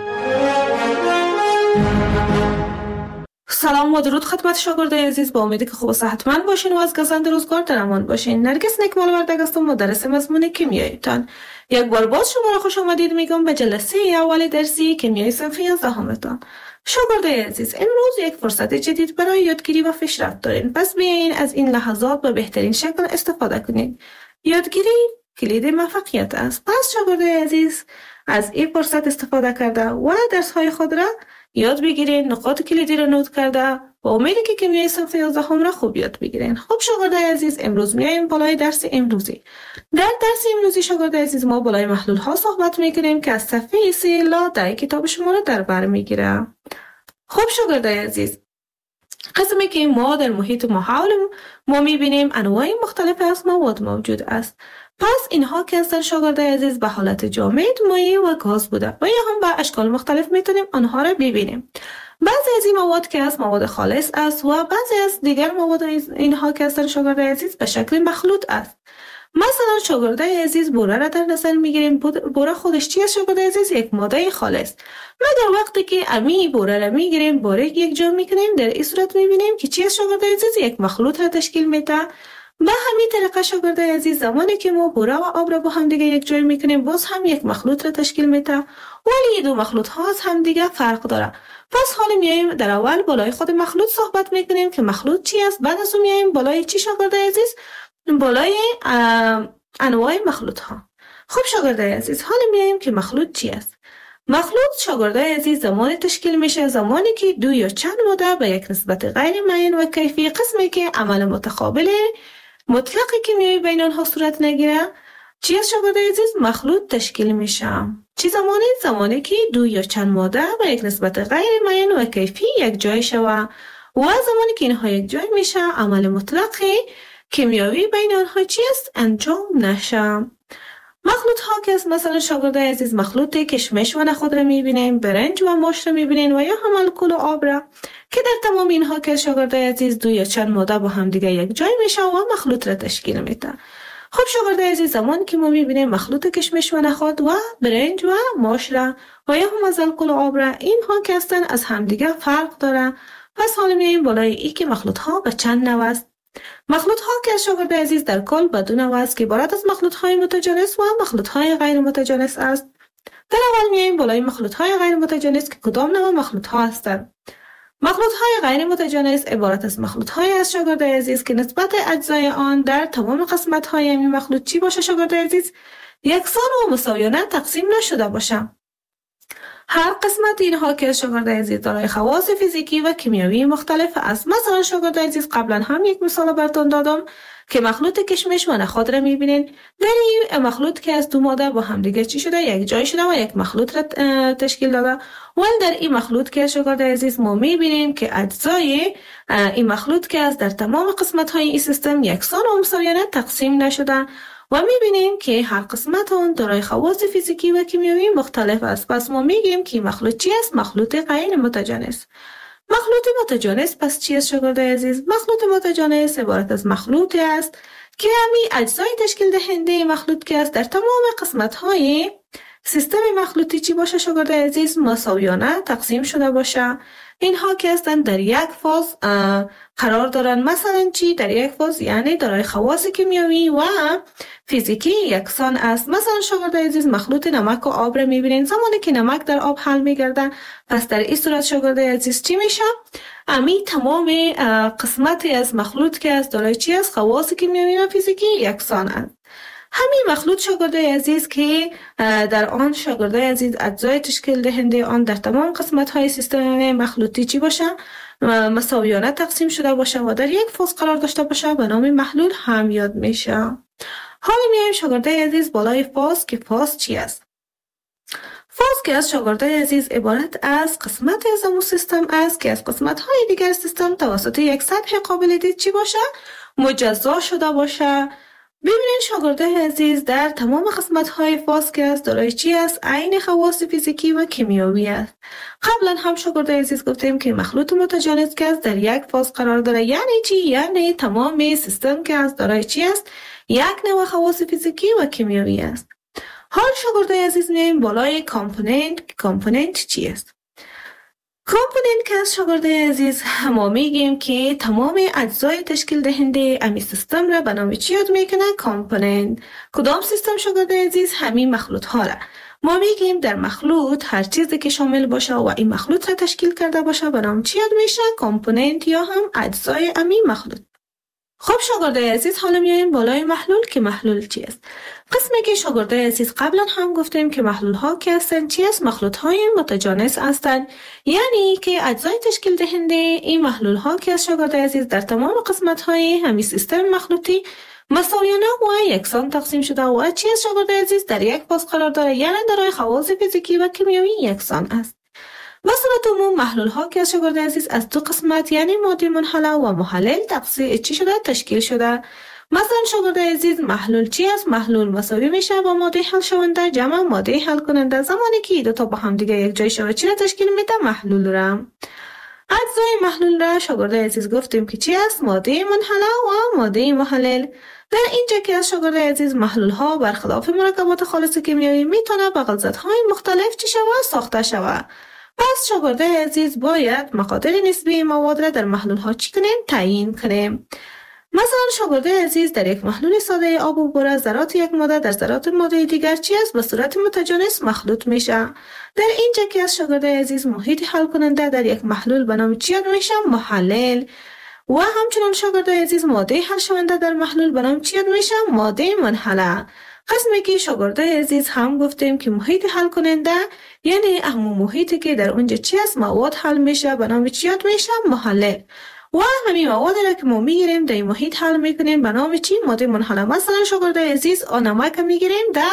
سلام و درود خدمت شاگردای عزیز، با امیدی که خوب و صحتمند باشین و از گزند روزگار در امان باشین. نرگس نکمال وردگ هستم، مدرس مضمون کیمیایتان. یک بار باز شما را خوش آمدید میگم به جلسه اول درسی کیمیای صنف یازدهمتان. شاگردای عزیز، امروز یک فرصت جدید برای یادگیری و پیشرفت دارین، پس بیاین از این لحظات به بهترین شکل استفاده کنید. یادگیری کلید موفقیت است. پس شاگردای عزیز، از این فرصت استفاده کرده و درس های خود را یاد بگیرین، نقاط کلیدی را نوت کرده با امیدی که کیمیای صنف یازدهم را خوب یاد بگیرین. خب شاگردای عزیز، امروز میایم بالای درس امروزی. در درس امروزی شاگردای عزیز ما بالای محلول ها صحبت میکنیم که از صفحه سه الی کتاب شما را در بر میگیره. خب شاگردای عزیز، قسمی که ما در محیط ما حول ما میبینیم انواع مختلف از مواد موجود است. پس اینها که هستن شاگردای عزیز به حالت جامد، مایع و گاز بوده و یا هم به اشکال مختلف میتونیم آنها را ببینیم. بعضی از این مواد که از مواد خالص است و بعضی از دیگر مواد اینها که هستن شاگردای عزیز به شکل مخلوط است. مثلا شاگردای عزیز بوره را در نظر میگیریم. بوره خودش چی است شاگردای عزیز؟ یک ماده خالص. مگر وقتی که امی بوره را میگیریم، بوره یک جا میکنیم، در این صورت میبینیم که چی است شاگردای عزیز؟ یک مخلوط را تشکیل میده. به همین طریقه شاگردای عزیز، زمانی که ما بوره و آب را با هم دیگه یک جای میکنیم، باز هم یک مخلوط را تشکیل میده، ولی این دو مخلوط ها از هم دیگه فرق داره. پس حالا میایم در اول بالای خود مخلوط صحبت میکنیم که مخلوط چی است، بعد از اون میایم بالای چی شاگردای عزیز؟ بالای انواع مخلوط ها. خب شاگردای عزیز، حالا میایم که مخلوط چی است. مخلوط شاگردای عزیز زمانی تشکیل میشه زمانی که دو یا چند ماده به یک نسبت غیر معین و کیفی، قسمی که عمل متقابل مطلق کیمیایی بین آنها صورت نگیره، چی است شاگردای عزیز؟ مخلوط تشکیل میشه. چی زمانی؟ زمانی که دو یا چند ماده به یک نسبت غیر معین و کیفی یک جای شوه و زمانی که اینها یک جای میشه، عمل مطلق کیمیایی بین آنها چی است؟ انجام نشه. مخلوط ها که مثلا شاگردای عزیز مخلوط کشمش و نخود را میبینیم، برنج و ماش را میبینیم و یا هم الکل و آب را که در تمام اینها که شاگردای عزیز دو یا چند ماده با هم دیگه یک جای میشه و مخلوط را تشکیل میده. خب شاگردای عزیز، زمانی که ما میبینیم مخلوط کشمش و نخود و برنج و ماش را و یا هم از الکل و آب را، اینها که هستن از هم دیگه فرق داره. پس حالا میایم بالای ای که مخلوط ها به چند نوع است. مخلوط ها که شاگردای عزیز در کل به دو نوع است که عبارت از مخلوط های متجانس و مخلوط های غیر متجانس است. در اول میایم بالای مخلوط های غیر متجانس که کدام نوع مخلوط ها هستند. مخلوط های غیر متجانس عبارت از مخلوط های از شاگردای عزیز که نسبت اجزای آن در تمام قسمت های این مخلوط چی باشه شاگردای عزیز؟ یکسان و مساویانه تقسیم نشده باشه. هر قسمت اینها که شاگردای عزیز دارای خواص فیزیکی و کیمیایی مختلف است. مثلا شاگردای عزیز قبلا هم یک مثال براتون دادم که مخلوط کشمش و نخود را میبینین. در این مخلوط که از دو ماده با هم دیگه چی شده؟ یک جای شده و یک مخلوط را تشکیل داده. ولی در این مخلوط که شاگردای عزیز ما میبینیم که اجزای این مخلوط که از در تمام قسمت های این سیستم یکسان و مساویانه تقسیم نشده و میبینیم که هر قسمت آن دارای خواص فیزیکی و کیمیایی مختلف است. پس ما میگیم که مخلوط چی است؟ مخلوط غیر متجانس. مخلوط متجانس پس چی است شاگردای عزیز؟ مخلوط متجانس عبارت از مخلوطی است که همین اجزای تشکیل دهنده مخلوط که است در تمام قسمت های سیستم مخلوطی چی باشه شاگردای عزیز؟ مساویانه تقسیم شده باشه. اینها که هستند در یک فاز قرار دارن. مثلا چی؟ در یک فاز یعنی دارای خواص کیمیایی و فیزیکی یکسان است. مثلا شاگردای عزیز مخلوط نمک و آب را میبینین. زمانی که نمک در آب حل میگردن، پس در این صورت شاگردای عزیز چی میشه؟ امی تمام قسمتی از مخلوط که از دارای چی است؟ خواص کیمیایی و فیزیکی یکسان است. همین مخلوط شاگردای عزیز که در آن شاگردای عزیز اجزای تشکیل دهنده آن در تمام قسمت های سیستم مخلوطی چی باشه؟ مساویانه تقسیم شده باشه و در یک فاز قرار داشته باشه به نام محلول هم یاد میشه. حالا میایم شاگردای عزیز بالای فاز که فاز چی است؟ فاز که از شاگردای عزیز عبارت از قسمت از امو سیستم است که از قسمت های دیگر سیستم توسط یک سطح قابل دید چی باشه؟ مجزا شده باشه ببینید شاگردای عزیز، در تمام قسمت‌های فاز که است دارای چی است؟ عین خواص فیزیکی و کیمیایی است. قبلا هم شاگردای عزیز گفتیم که مخلوط متجانس که است در یک فاز قرار داره. یعنی چی؟ یعنی تمام سیستم که است دارای چی است؟ یک نوع خواص فیزیکی و کیمیایی است. حال شاگردای عزیز میایم بالای کامپوننت. کامپوننت چی است؟ کامپوننت که از شاگردای عزیز ما میگیم که تمام اجزای تشکیل دهنده امی سیستم را به نام چی یاد میکنه؟ کامپوننت. کدام سیستم شاگردای عزیز؟ همین مخلوط ها را ما میگیم در مخلوط هر چیزی که شامل باشه و این مخلوط را تشکیل کرده باشه به نام چی یاد میشه؟ کامپوننت یا هم اجزای امی مخلوط. خب شاگردای عزیز حالا میایم بالای محلول که محلول چی است؟ قسمی که شاگردای عزیز قبلا هم گفتیم که محلول ها که هستن چی است؟ مخلوط های متجانس هستند. یعنی که اجزای تشکیل دهنده این محلول ها که از شاگردای عزیز در تمام قسمت های همین سیستم مخلوطی مساویانه و یکسان تقسیم شده و چی است شاگردای عزیز؟ در یک فاز قرار داره، یعنی دارای خواص فیزیکی و کیمیایی یکسان است. به صورت عموم محلول ها که از شاگردای عزیز از دو قسمت یعنی ماده منحله و محلل تقسیم چی شده؟ تشکیل شده. مثلا شاگردای عزیز محلول چی است؟ محلول مساوی میشه با ماده حل شونده جمع ماده حل کننده. زمانی که دو تا با هم دیگه یک جای شود چی را تشکیل میده؟ محلول را. اجزای محلول را شاگردای عزیز گفتیم که چی است؟ ماده منحله و ماده محلل. در اینجا که از شاگردای عزیز محلول ها برخلاف مرکبات خالص کیمیایی میتونه با غلظت های مختلف چی شود؟ ساخته شود. پس شاگردای عزیز باید مقادیر نسبی مواد را در محلول ها چی کنیم؟ تعیین کنیم. مثلا شاگردای عزیز در یک محلول ساده آب و بوره ذرات یک ماده در ذرات ماده دیگر چی است؟ به صورت متجانس مخلوط میشه. در اینجا که از شاگردای عزیز محیط حل کننده در یک محلول به نام چی یاد میشه؟ محلل. و همچنان شاگردای عزیز ماده حل شونده در محلول به نام چی یاد میشه؟ ماده منحله. قسمی که شاگردای عزیز هم گفتیم که محیط حل کننده یعنی همون محیطی که در اونجا چی است؟ مواد حل میشه به نام چی یاد میشه؟ محلل. و همین مواد را که ما میگیریم در این محیط حل میکنیم به نام چی؟ ماده منحله. مثلا شاگردای عزیز نمک میگیریم در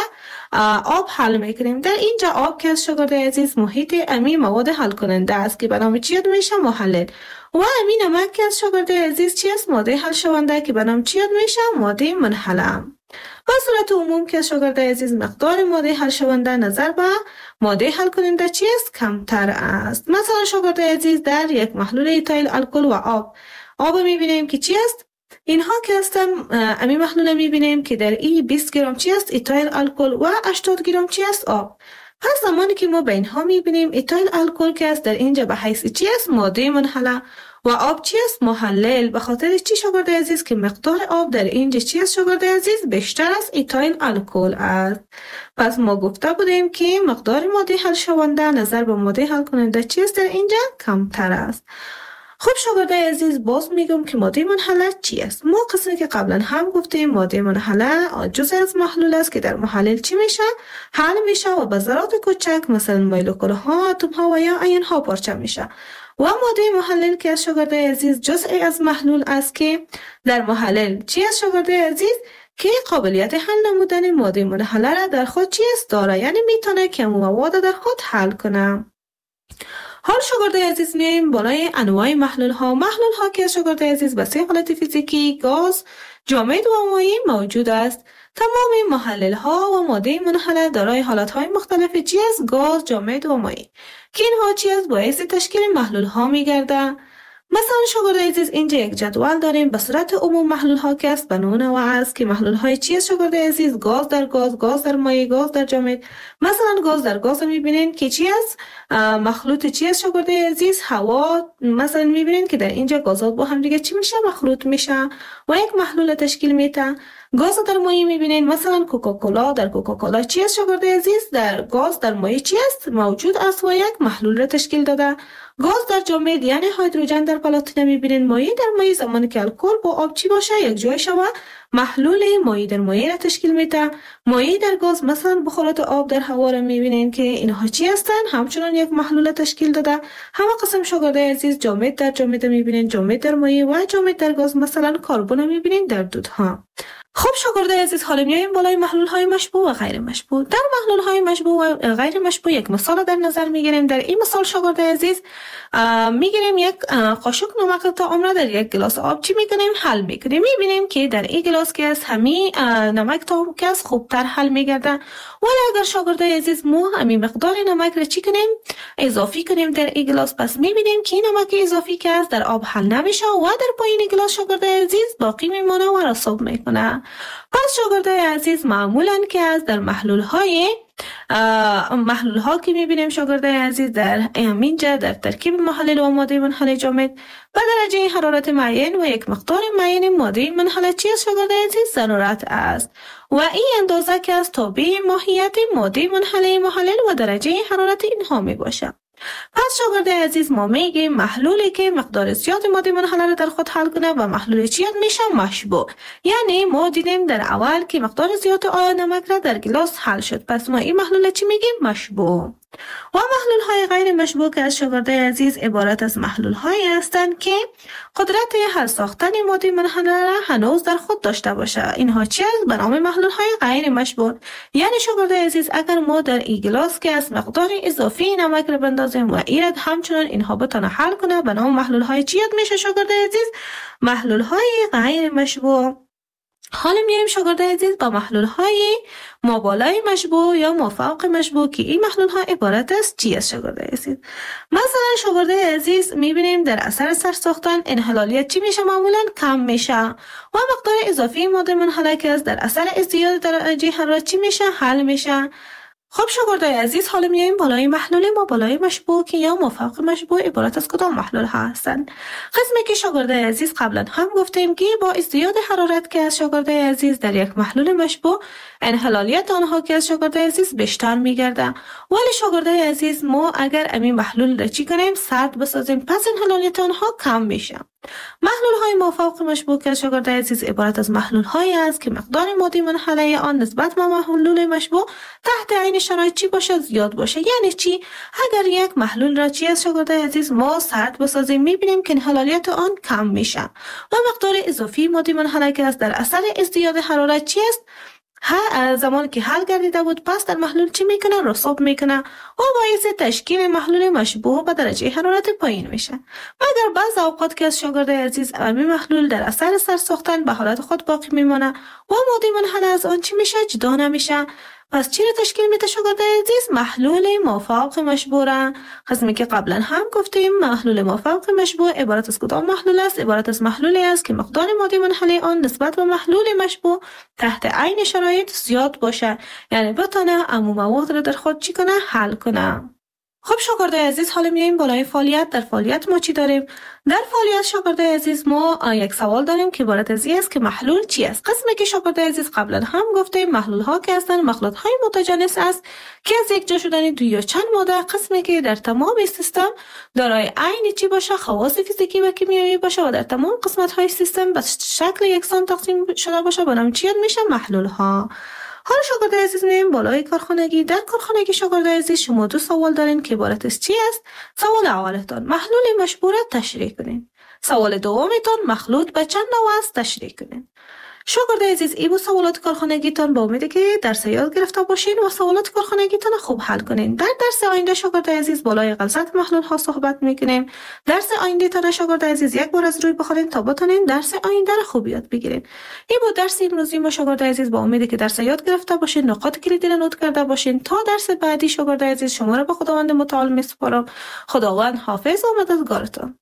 آب حل میکنیم. در اینجا آب که از شاگردای عزیز محیط امی مواد حل کننده است که به نام چی یاد میشه؟ محلل. و همین نمک که از شاگردای عزیز چی است؟ ماده حل شونده که به نام چی یاد میشه؟ ماده منحله. به صورت عموم که شاگردای عزیز مقدار ماده حل شونده نظر به ماده حل کننده چی است؟ کمتر است. مثلا شاگردای عزیز در یک محلول ایتایل الکل و آب آب میبینیم که چی است؟ اینها که هستن امی محلول میبینیم که در این بیست گرم چی است؟ ایتایل الکل و هشتاد گرم چی است؟ آب. پس زمانی که ما به اینها میبینیم ایتایل الکل که است در اینجا به حیث چی است؟ ماده منحله و آب چی است؟ محلل. به خاطر چی شاگردای عزیز؟ که مقدار آب در اینجا چی است شاگردای عزیز؟ بیشتر از ایتایل الکل است. پس ما گفته بودیم که مقدار ماده حل شونده نظر به ماده حل کننده چی است؟ در اینجا کمتر است. خب شاگردای عزیز باز میگم که ماده منحله چی است؟ ما قسمی که قبلا هم گفتیم ماده منحله جزء از محلول است که در محلل چی میشه؟ حل میشه و به ذرات کوچک مثلا مولکول ها، اتم ها و یا آیون ها پارچه میشه. و ماده محلل که از شاگردای عزیز جزئی از محلول است که در محلل چی است شاگردای عزیز؟ که قابلیت حل نمودن ماده منحله را در خود چی است؟ داره. یعنی میتونه که مواد در خود حل کنه. حال شاگردای عزیز میایم بالای انواع محلول ها. محلول ها که شاگردای عزیز به سه حالت فیزیکی گاز، جامد و مایع موجود است. تمام محلل ها و ماده منحله دارای حالت های مختلف چی است؟ گاز، جامد و مایع که اینها چی است؟ باعث تشکیل محلول ها میگرده. مثلا شاگردای عزیز اینجا یک جدول داریم. به صورت عموم محلول ها که است به نوع و است که محلول های چی است شاگردای عزیز؟ گاز در گاز، گاز در مایع، گاز در جامد. مثلا گاز در گاز میبینین که چی است؟ مخلوط چی است شاگردای عزیز؟ هوا. مثلا میبینین که در اینجا گازات با هم دیگه چی میشه؟ مخلوط میشه و یک محلول تشکیل میده. گاز در مایع میبینین مثلا کوکاکولا. در کوکاکولا چی است شاگردای عزیز؟ در گاز در مایع چی است؟ موجود است و یک محلول را تشکیل داده. گاز در جامد یعنی هیدروژن در پلاتینه میبینین. مایع در مایع زمانی که الکل با آب چی باشه یک جای شود محلول مایع در مایع را تشکیل میده. مایع در گاز مثلا بخارات آب در هوا را میبینین که اینها چی هستن؟ همچنان یک محلول تشکیل داده. همه قسم شاگردای عزیز جامد در جامد میبینین، جامد در مایع و جامد در گاز مثلا کربن میبینین در دودها. خب شاگردای عزیز، حالا میایم بالای محلول های مشبوع و غیر مشبوع. در محلول های مشبوع و غیر مشبوع یک مثال در نظر میگیریم. در این مثال شاگردای عزیز میگیریم یک قاشق نمک تا عمره در یک گلاس آب چی میکنیم؟ حل میکنیم. میبینیم که در این گلاس که از همین نمک تا که از خوبتر حل میگرده، ولی اگر شاگردای عزیز ما همین مقدار نمک را چی کنیم؟ اضافی کنیم در این گلاس، پس میبینیم که نمک اضافی که از در آب حل نمیشه و در پایین گلاس شاگردای عزیز باقی میمونه و رسوب میکنه. پس شاگردای عزیز معمولا که از در محلول های محلول ها که میبینیم شاگردای عزیز در اینجا در ترکیب محلل و ماده منحل جامد به درجه حرارت معین و یک مقدار معین ماده منحل چی است شاگردای عزیز؟ ضرورت است و این اندازه که از تابع ماهیت ماده منحل محلل و درجه حرارت اینها می باشه. پس شاگرد عزیز ما میگیم محلولی که مقدار زیاد ماده منحله را در خود حل کنه و محلول چی میشه؟ مشبوع. یعنی ما دیدیم در اول که مقدار زیاد آب نمک را در گلاس حل شد، پس ما این محلول چی میگیم؟ مشبوع. و محلول های غیر مشبوع که از شاگرد عزیز عبارت از محلول هایی هستند که قدرت حل ساختن ماده منحله را هنوز در خود داشته باشه. اینها چی است؟ به نام محلول های غیر مشبوع. یعنی شاگرد عزیز اگر ما در این گلاس که از مقدار اضافی نمک را بندازیم و ایراد همچنان اینها بتونه حل کنه، به نام محلول های چی میشه شاگرد عزیز؟ محلول های غیر مشبوع. حالا میایم شاگرد عزیز با محلول های مابالای مشبوع یا مافوق مشبوع که این محلول ها عبارت است چی است شاگرد عزیز؟ مثلا شاگرد عزیز میبینیم در اثر سرساختن انحلالیت چی میشه؟ معمولا کم میشه و مقدار اضافی ماده منحله که از در اثر ازدیاد درجه حرارت چی میشه؟ حل میشه. خب شاگردای عزیز حالا میایم بالای محلول ما بالای مشبوع که یا مافوق مشبوع عبارت از کدام محلول ها هستند؟ قسمی که شاگردای عزیز قبلا هم گفتیم که با ازدیاد حرارت که از شاگردای عزیز در یک محلول مشبوع انحلالیت آنها که از شاگردای عزیز بیشتر میگرده، ولی شاگردای عزیز ما اگر همین محلول را چی کنیم؟ سرد بسازیم، پس انحلالیت آنها کم میشه. محلول های مافوق مشبوع که از شاگرد عزیز عبارت از محلول هایی است که مقدار ماده منحله آن نسبت به محلول مشبوع تحت عین شرایط چی باشه؟ زیاد باشه. یعنی چی؟ اگر یک محلول را چی از شاگرد عزیز ما سرد بسازیم میبینیم که انحلالیت آن کم میشه و مقدار اضافی ماده منحله که است در اثر ازدیاد حرارت چی است؟ ها زمانی که حل گردیده بود پس در محلول چی میکنه؟ رسوب میکنه و باعث تشکیل محلول مشبوع به درجه حرارت پایین میشه. مگر بعض اوقات که از شاگرد عزیز همین محلول در اثر سرساختن به حالت خود باقی میمونه و ماده منحله از آن چی میشه؟ جدا نمیشه. پس چی را تشکیل میده شاگرد عزیز؟ محلول مافوق مشبوع. قسمی که قبلا هم گفتیم محلول مافوق مشبوع عبارت از کدام محلول است؟ عبارت از محلولی است که مقدار ماده منحله آن نسبت به محلول مشبوع تحت عین شرایط زیاد باشه، یعنی بتونه عموم مواد را در خود چی کنه؟ حل کنه. خب شاگردای عزیز حالا میایم بالای فعالیت. در فعالیت ما چی داریم؟ در فعالیت شاگردای عزیز ما یک سوال داریم که عبارت از این است که محلول چی است؟ قسمی که شاگردای عزیز قبلا هم گفتیم محلول ها که هستند مخلوط های متجانس است که از یک جا شدن دو یا چند ماده، قسمی که در تمام سیستم دارای عین چی باشه؟ خواص فیزیکی و کیمیایی باشه و در تمام قسمت های سیستم به شکل یکسان تقسیم شده باشه، به نام چی میشه؟ محلول ها. حالا شاگردای عزیز میایم بالای کارخانگی. در کارخانگی شاگردای عزیز شما دو سوال دارین که عبارت از چی است؟ سوال اولتان محلول مشبوع را تشریح کنین. سوال دومتان مخلوط به چند نوع است تشریح کنین. شاگردای عزیز این بود سوالات کارخانگیتان. با امید که درس یاد گرفته باشین و سوالات کارخانگیتان خوب حل کنین. در درس آینده شاگردای عزیز بالای غلظت محلول ها صحبت میکنیم. درس آینده تان شاگردای عزیز یک بار از روی بخونین تا بتونین درس آینده را خوب یاد بگیرین. این بود درس امروزی ما شاگردای عزیز. با امید که درس یاد گرفته باشین، نکات کلیدی را نوت کرده باشین. تا درس بعدی شاگردای عزیز شما را به خداوند متعال میسپارم. خداوند حافظ و مددگارتان.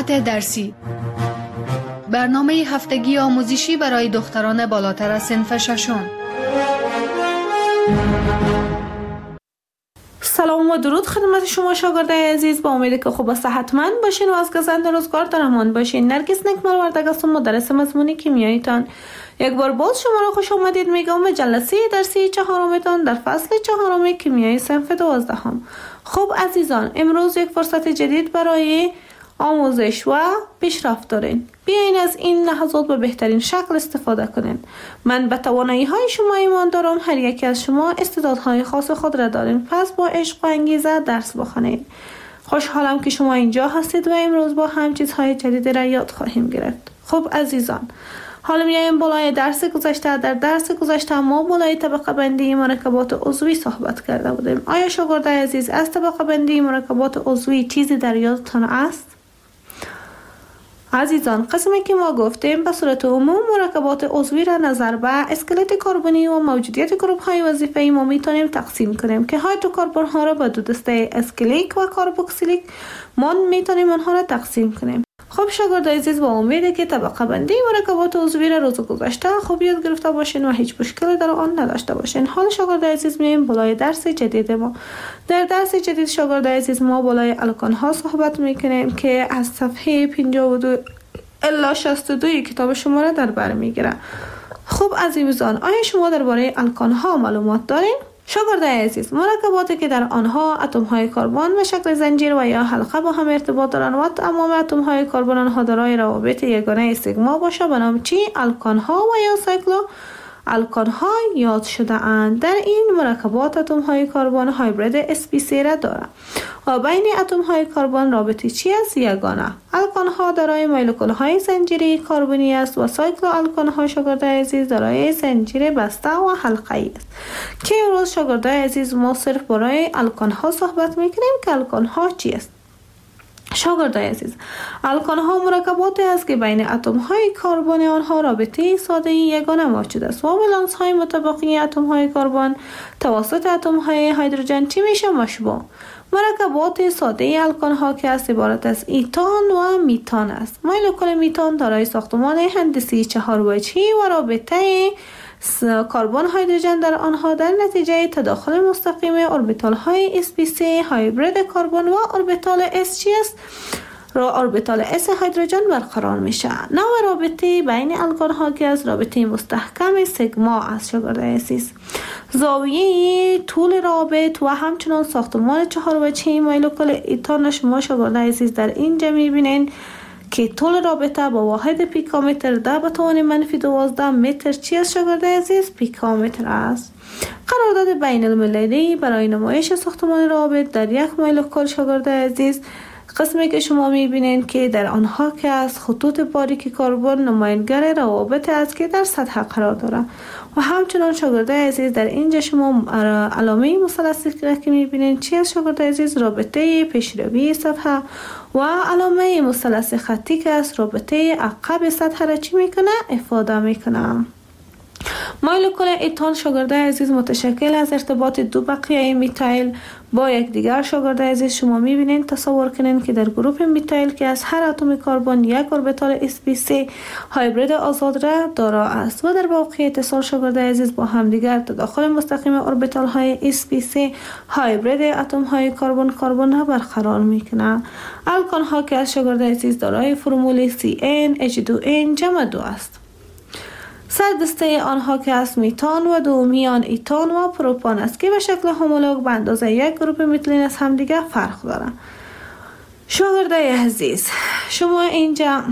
ساعت درسی، برنامه هفتگی آموزشی برای دختران بالاتر از صنف ششم. سلام و درود خدمت شما شاگردای عزیز، با امید که خوب و صحتمند باشین و از گزند روزگار در امان باشین. نرگس نکمال وردگ هستم، مدرس مضمون کیمیاییتان. یک بار باز شما را خوش آمدید میگم به جلسه درسی چهارمتان در فصل چهارم کیمیای صنف دوازدهم. خب عزیزان، امروز یک فرصت جدید برای آموزش و پیشرفت دارین. بیاین از این لحظات به بهترین شکل استفاده کنین. من به توانایی های شما ایمان دارم. هر یکی از شما استعدادهای خاص خود را دارین، پس با عشق و انگیزه درس بخونید. خوشحالم که شما اینجا هستید و امروز با هم چیزهای جدید را یاد خواهیم گرفت. خب عزیزان، حالا میایم بالای درس گذشته. در درس گذشته ما بالای طبقه بندی مرکبات عضوی صحبت کرده بودیم. آیا شاگردای عزیز از طبقه بندی مرکبات عضوی چیزی در یادتان است؟ عزیزان، قسمی که ما گفتیم به صورت عموم مرکبات عضوی را نظر به اسکلت کربنی و موجودیت گروپ های وظیفه‌ای ما میتونیم تقسیم کنیم که هایدروکربن ها را به دو دسته اسکلیک و کاربوکسیلیک ما میتونیم آنها را تقسیم کنیم. خب شاگردای عزیز، با امیده که طبقه بندی مرکبات عضوی را روز گذشته خوب یاد گرفته باشین و هیچ مشکلی در آن نداشته باشین. حال شاگردای عزیز میایم بالای درس جدید ما. در درس جدید شاگردای عزیز ما بالای الکان ها صحبت میکنیم که از صفحه پنجاه و دو الی شصت و دو کتاب شما را در بر میگیره. خب عزیزان، آیا شما درباره الکان ها معلومات دارین؟ شاگردای عزیز، مرکباتی که در آنها اتم های کربن به شکل زنجیر و یا حلقه با هم ارتباط دارند و تمام اتم های کربن آنها دارای روابط یگانه سیگما باشه به نام چی؟ الکان ها و یا سایکلو الکان ها یاد شده اند. در این مرکبات اتم های کربن هایبرید اس پی سی را دارند و بین اتم های کربن رابطه چی است؟ یگانه. الکان ها دارای مولکول های زنجیری کربنی است و سایکلو الکان ها شاگردای عزیز دارای زنجیر بسته و حلقه‌ای است که امروز شاگردای عزیز ما صرف برای الکان ها صحبت میکنیم که الکان ها چی است. شاگردای عزیز، الکان ها مرکباتی است که بین اتم های کربن آنها رابطه ساده یگانه موجود است و ولانس های متبقی اتم های کربن توسط اتم های هیدروژن چی میشه؟ مشبوع. مرکبات ساده الکان ها که از عبارت از ایتان و میتان است. مولکول میتان دارای ساختمان هندسی چهار وجهی و رابطه کربن هیدروژن در آنها در نتیجه تداخل مستقیم اوربیتال های اس پی سی هایبرید کربن و اوربیتال اس چی است؟ را اوربیتال اس هیدروژن برقرار میشه. نوع رابطه بین الکان ها که از رابطه مستحکم سیگما است. شاگردای عزیز، زاویه طول رابط و همچنان ساختمان چهار وجهی مولکول ایتان شما شاگردای عزیز در اینجا میبینین که طول رابطه با واحد پیکومتر ده به توان منفی دوازده متر چی است شاگردای عزیز؟ پیکومتر است. قرارداد بین المللی برای نمایش ساختمان رابط در یک مولکول شاگردای عزیز، قسمی که شما میبینین که در آنها که از خطوط باریک کربن نمایانگر روابط است که در سطح قرار داره و همچنان شاگردای عزیز در اینجا شما علامه مثلثی که میبینین چی است شاگردای عزیز؟ رابطه پیشروی سطح و علامه مثلث خطی که است رابطه عقب سطح را چی میکنه؟ افاده میکنه. مولکول ایتان شاگردای عزیز متشکل از ارتباط دو بقیه میتایل با یک دیگر. شاگردای عزیز شما میبینین، تصور کنین که در گروپ میتایل که از هر اتم کربن یک اوربیتال اس پی سی هایبرید آزاد را دارا است و در واقع اتصال شاگردای عزیز با هم دیگر تداخل مستقیم اوربیتال های اس پی سی هایبرید اتم های کربن کربن را برقرار میکنه. الکان ها که از شاگردای عزیز دارای فرمول سی ان اچ دو ان جمع دو است. سر دسته آنها که از میتان و دومیان ایتان و پروپان است که به شکل هومولوگ به اندازه یک گروپ میتلین از همدیگه فرق دارند. شاگردای عزیز شما اینجا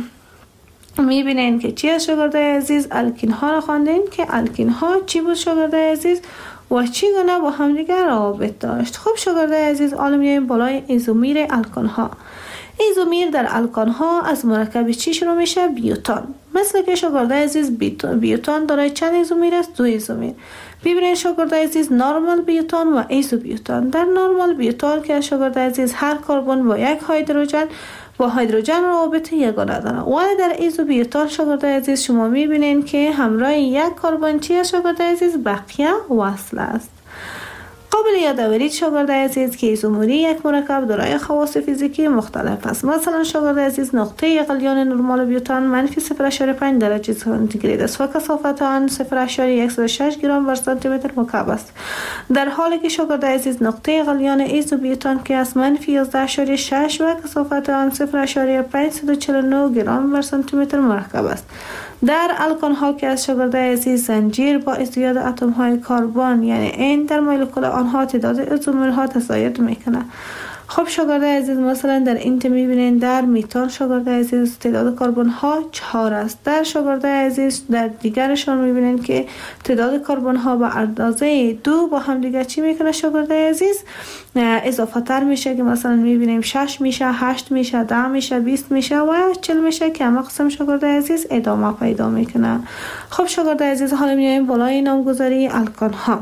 میبینین که چی از شاگردای عزیز؟ الکین ها را خواندین که الکین ها چی بود شاگردای عزیز و چی گونه با همدیگه روابط داشت. خب شاگردای عزیز، حالا میایم بالای ایزومیر الکان ها. ایزومیر در الکان ها از مرکب چی شروع میشه؟ بیوتان. مثل که شاگردای عزیز بیوتان دارای چند ایزومیر است؟ دو ایزومیر. ببینید شاگردای عزیز، نورمال بیوتان و ایزو بیوتان. در نورمال بیوتان که شاگردای عزیز هر کربن با یک هیدروژن با هیدروژن رابطه یگانه دارن، ولی در ایزو بیوتان شاگردای عزیز شما میبینین که همراه یک کربن چی است شاگردای عزیز؟ بقیه وصل است. قابل قابل یادآوری شاگرد عزیز که ایزومری یک مرکب دارای خواص فیزیکی مختلف است. مثلا شاگرد عزیز نقطه غلیان نرمال بیوتان منفی صفر ممیز پنج درجه سانتیگراد است و کثافت آن صفر ممیز صد و شش گرم بر سانتی متر مکعب است، در حالی که شاگرد عزیز نقطه غلیان ایزوبیوتان که از منفی یازده ممیز شش و کثافت آن صفر ممیز پانصد و چهل و نه گرم بر سانتی متر مرکب است. در الکان ها که از شاگرد عزیز زنجیر با ازدیاد اتم های کربن یعنی این در مولکول آنها تعداد ایزومرها تزاید میکنه. خب شاگرد عزیز مثلا در این میبینین در میتان شاگرد عزیز تعداد کربن ها چهار است. در شاگرد عزیز در دیگرشان میبینین که تعداد کربن ها به اندازه دو با هم دیگه چی میکنه شاگرد عزیز اضافه تر میشه که مثلا میبینیم شش میشه، هشت میشه، ده میشه، بیست میشه و چهل میشه که همه قسم شاگرد عزیز ادامه پیدا میکنه. خب شاگرد عزیز حالا میایم بالای نامگذاری الکان ها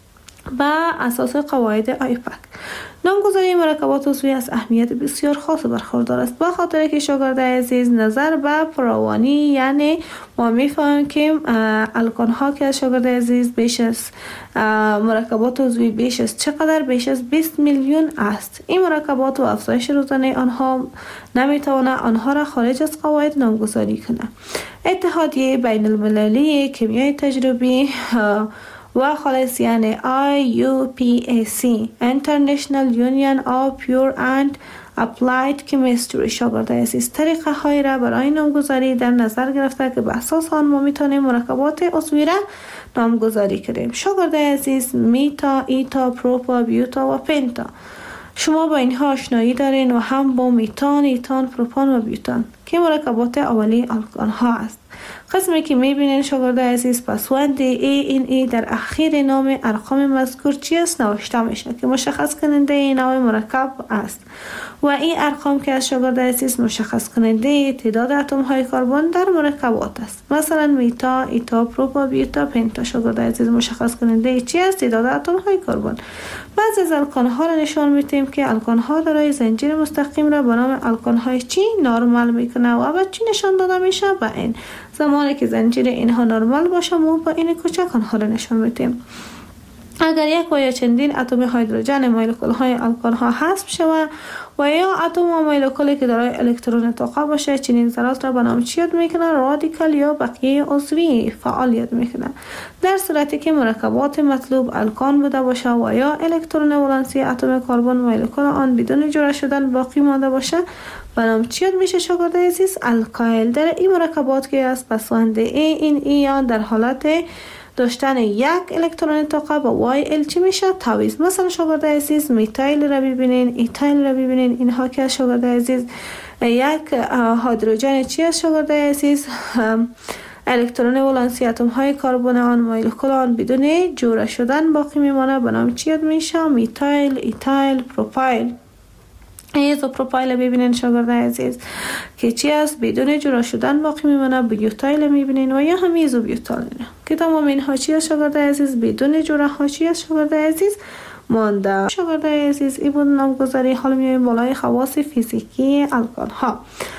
با اساس قواعد آیپک. نامگذاری مرکبات عضوی از اهمیت بسیار خاص برخوردار است، به خاطر که شاگرد عزیز نظر به فراوانی یعنی ما میفهمیم که الکان ها که از شاگرد عزیز بیش از مرکبات عضوی بیش از چقدر بیش از بیست میلیون است. این مرکبات و افزایش روزانه آنها نمیتواند آنها را خارج از قواعد نامگذاری کنه. اتحادیه بین المللی کیمیای تجربی و خالص یعنی آی یو پی ای سی International Union of Pure and Applied Chemistry شاگرد عزیز طریقه های را برای نامگذاری در نظر گرفته که به اساس آن ما میتونیم مرکبات عضوی را نامگذاری کنیم. شاگرد عزیز میتا، ایتا، پروپا، بیوتا و پنتا شما با اینها آشنایی دارین و هم با میتان، ایتان، پروپان و بیوتان که مرکبات اولی الکان ها است. قسمی که میبینین شاگرد عزیز پسوند ای این ای در اخیر نام ارقام مذکور چی است نوشته میشه که مشخص کننده این نوع مرکب است و این ارقام که از شاگرد عزیز مشخص کننده تعداد اتم های کربن در مرکبات است. مثلا میتا، ایتا، پروپا، بیوتا، پنتا شاگرد عزیز مشخص کننده چی است تعداد اتم های کربن. بعضی از الکان ها را نشان میدیم که الکان ها دارای زنجیر مستقیم را به نام الکان های چی نرمال میکنه و به چی نشان داده میشه به این زمانی که زنجیر اینها نرمال باشه ما با این کوچک آنها را نشان میدیم. اگر یک و یا چندین اتم هیدروژن مولکول های الکان ها حذف شود و یا اتم و مولکولی که دارای الکترون طاقه باشه چنین ذرات را به نام چی یاد میکنه؟ رادیکال یا بقیه عضوی فعال یاد میکنه. در صورتی که مرکبات مطلوب الکان بوده باشه و یا الکترون ولانسی اتم کربن مولکول آن بدون جوړه شدن باقی مانده باشه به نام چی یاد میشه شاگرد عزیز؟ الکایل. در این مرکبات که از پسوند ای این ای آن در حالت داشتن یک الکترون طاقه با وای ال چی میشه؟ تعویض. مثلا شاگرد عزیز میتایل را ببینین، ایتایل را ببینین، اینها که از شاگرد عزیز یک هیدروژن چی است شاگرد عزیز؟ الکترون ولانسی اتم های کربن آن مولکول آن بدون جوړه شدن باقی میمانه به نام چی یاد میشه؟ میتایل، ایتایل، پروپایل. ایزوپروپایل ببینین شاگرد عزیز که چی است بدون جدا شدن باقی میمونه. بیوتایل میبینین و یا هم ایزوبیوتایل که تمام اینها چی است شاگرد عزیز بدون جدا ها چی است شاگرد عزیز مانده. شاگرد عزیز این بود نامگذاری. حالا میایم بالای خواص فیزیکی الکان ها.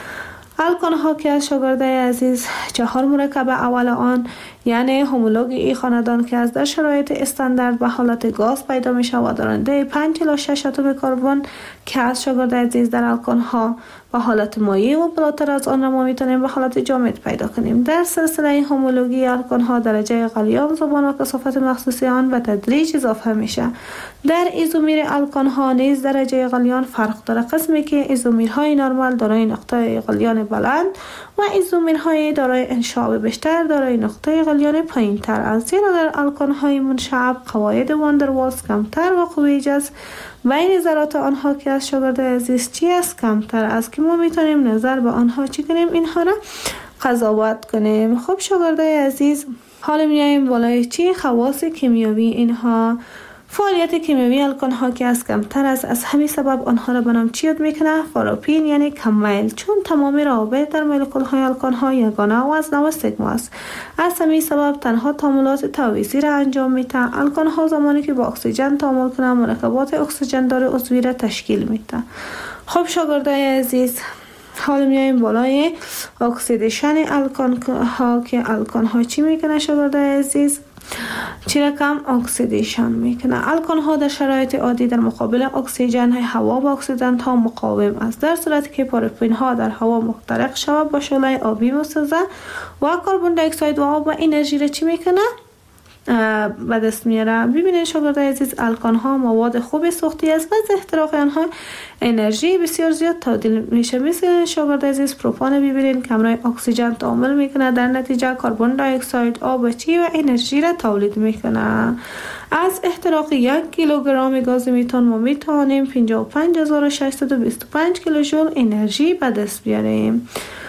الکان ها که از شاگرد عزیز چهار مرکب اول آن یعنی هومولوگ ای خاندان که از در شرایط استاندارد به حالت گاز پیدا می شود دارنده پنج الی شش اتم کربن که از شاگرد عزیز در الکان ها به حالت مایع و بالاتر از آن را ما میتونیم به حالت جامد پیدا کنیم. در سلسله هومولوژی الکان ها درجه غلیان زبان و کثافت مخصوصی آن به تدریج اضافه میشه. در ایزومیر الکان ها نیز درجه غلیان فرق داره، قسمی که ایزومیرهای نرمال دارای نقطه غلیان بلند و ایزومیرهای دارای انشعاب بیشتر دارای نقطه غلیان پایین تر است، زیرا در الکان های منشعب قواعد واندروالز کمتر و قوی جذب بین ذرات آنها که از شاگرد عزیز چی است کمتر است که ما میتونیم نظر به آنها چی کنیم اینها را قضاوت کنیم. خب شاگرد عزیز حالا میایم بالای چی خواص کیمیایی اینها. فعالیت کیمیایی الکان ها که از کمتر است، از همین سبب آنها را به نام چی یاد میکنه؟ فاروپین یعنی کم میل، چون تمام روابط در مولکول های الکان ها یگانه و از نوع سیگما است. از همین سبب تنها تعاملات تعویضی را انجام میده. الکان ها زمانی که با اکسیژن تعامل کنند مرکبات اکسیژن دار عضوی را تشکیل میده. خب شاگردای عزیز حالا میایم بالای اکسیدیشن الکان ها که الکان ها چی میکنه شاگردای عزیز؟ چی رقم اکسیدیشن میکنه. الکان ها در شرایط عادی در مقابل اکسیژن هوا با اکسیدنت ها مقاوم است، در صورتی که پارافین ها در هوا محترق شود با شعله آبی میسازه و کربن دی اکساید و آب و انرژی را چی میکنه؟ به دست میاره. ببینید شاگردای عزیز، الکان ها مواد خوب سوختی است و از احتراق آنها انرژی بسیار زیاد تبدیل میشه. مثل شاگردای عزیز پروپان ببینید که همراه اکسیژن تعامل میکنه، در نتیجه کربن دی اکساید، آب چی و انرژی را تولید میکنه. از احتراق یک کیلوگرم گاز میتان ما میتوانیم پنجاه و پنج هزار و ششصد و بیست و پنج کیلوژول انرژی به دست بیاریم.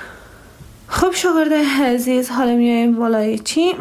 خب شاگردای عزیز، حالا میایم بالای چی؟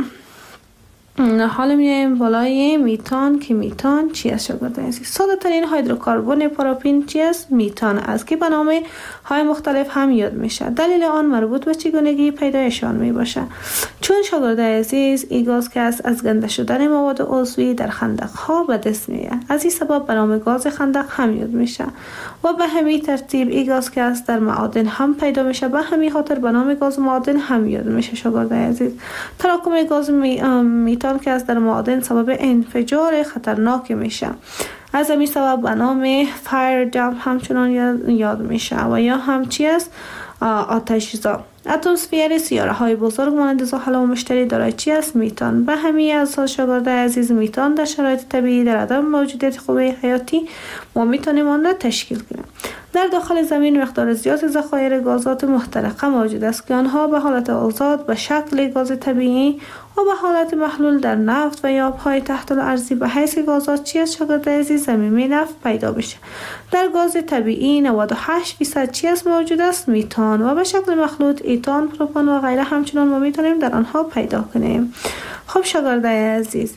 حالا میایم بالای میتان که میتان چی است شاگردان عزیز؟ ساده ترین هیدروکربن پاراپین چی است؟ میتان است که به نام های مختلف هم یاد میشه. دلیل آن مربوط به چگونگی پیدایشان می باشه. چون شاگردان عزیز این گاز که است از گنده شدن مواد عضوی در خندق ها به دست میاد، از این سبب به نام گاز خندق هم یاد میشه و به همین ترتیب این گاز که است در معادن هم پیدا میشه، به همین خاطر به نام گاز معادن هم یاد میشه. شاگردان عزیز، تراکم گاز می میتان که از در معادن سبب انفجار خطرناک میشه، از همین سبب به نام فایر دمپ همچنان یاد میشه و یا هم چی است؟ آتش‌زا. اتمسفر سیاره های بزرگ مانند زحل و مشتری دارای چی است؟ میتان. به همین اساس شاگردای عزیز، میتان در شرایط طبیعی در عدم موجودیت خوبه حیاتی ما میتونیم آن را تشکیل کنیم. در داخل زمین مقدار زیاد ذخایر گازات محترقه موجود است که آنها به حالت آزاد به شکل گاز طبیعی و به حالت محلول در نفت و یا آبهای تحت الارضی به حیث گازات چی است شاگردای عزیز؟ زمینی نفت پیدا بشه. در گاز طبیعی نود و هشت درصد چی است موجود است؟ میتان و به شکل مخلوط ایتان، پروپان و غیره همچنان ما میتونیم در آنها پیدا کنیم. خب شاگردای عزیز،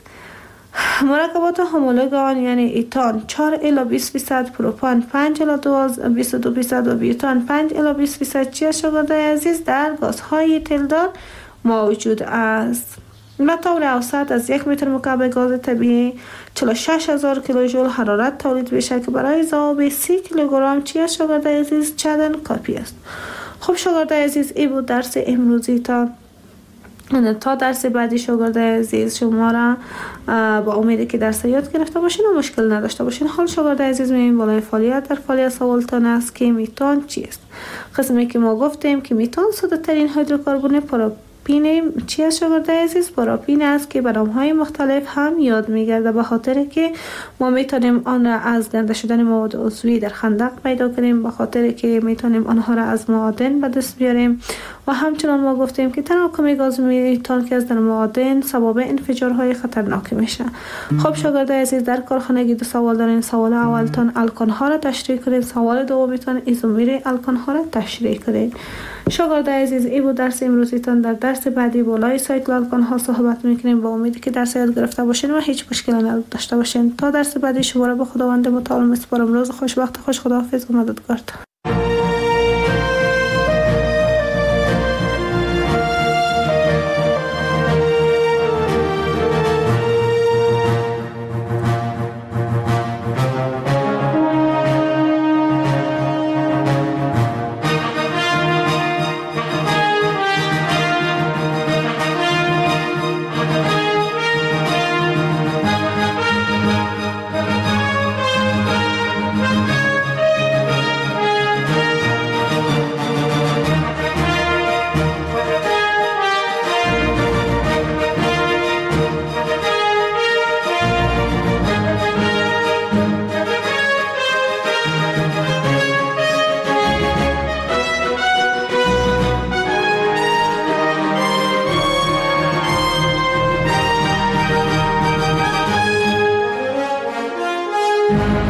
مرکبات همولوگ آن یعنی ایتان چهار الی بیست درصد، پروپان پنج الی بیست و دو درصد و بیوتان پنج الی بیست درصد چی است شاگردای عزیز؟ در گازهای تلدار موجود است. به طور اوسط از یک متر مکعب گاز طبیعی چهل و شش هزار کیلوژول حرارت تولید میشه که برای ذوب سی کیلوگرم چی است شاگردای عزیز؟ چندان کافی است. خب شاگردای عزیز، این بود درس امروزی. تا تا درس بعدی شاگردای عزیز شما را با امیدی که درس یاد گرفته باشین و مشکل نداشته باشین. حال شاگردای عزیز میایم بالای فعالیت. در فعالیت سوالتان است که میتان چیست؟ قسمی که ما گفتیم که میتان ساده ترین هیدروکربن پاراپین چی است شاگردای عزیز؟ پاراپین است که به نام‌های مختلف هم یاد میگرده، به خاطر که ما میتونیم آن را از گنده شدن مواد عضوی در خندق پیدا کنیم، به خاطر که میتونیم آنها را از معادن به دست بیاریم و همچنان ما گفتیم که تراکم گاز میتان که از در معادن سبب انفجارهای خطرناک میشه. خب شاگردای عزیز، در کارخانگی دو سوال دارین. سوال اولتان الکان ها را تشریح کنید، سوال دومیتان ایزومر الکان ها را تشریح کنید. شاگردای عزیز، این بود درس امروزیتان. در درس بعدی بالای سایکل الکان ها صحبت میکنیم. با امیدی که درس یاد گرفته باشین و هیچ مشکلی نداشته باشین. تا درس بعدی شما را به خداوند متعال میسپارم. روز خوش، وقت خوش، خداحافظ و مددگار. Thank you.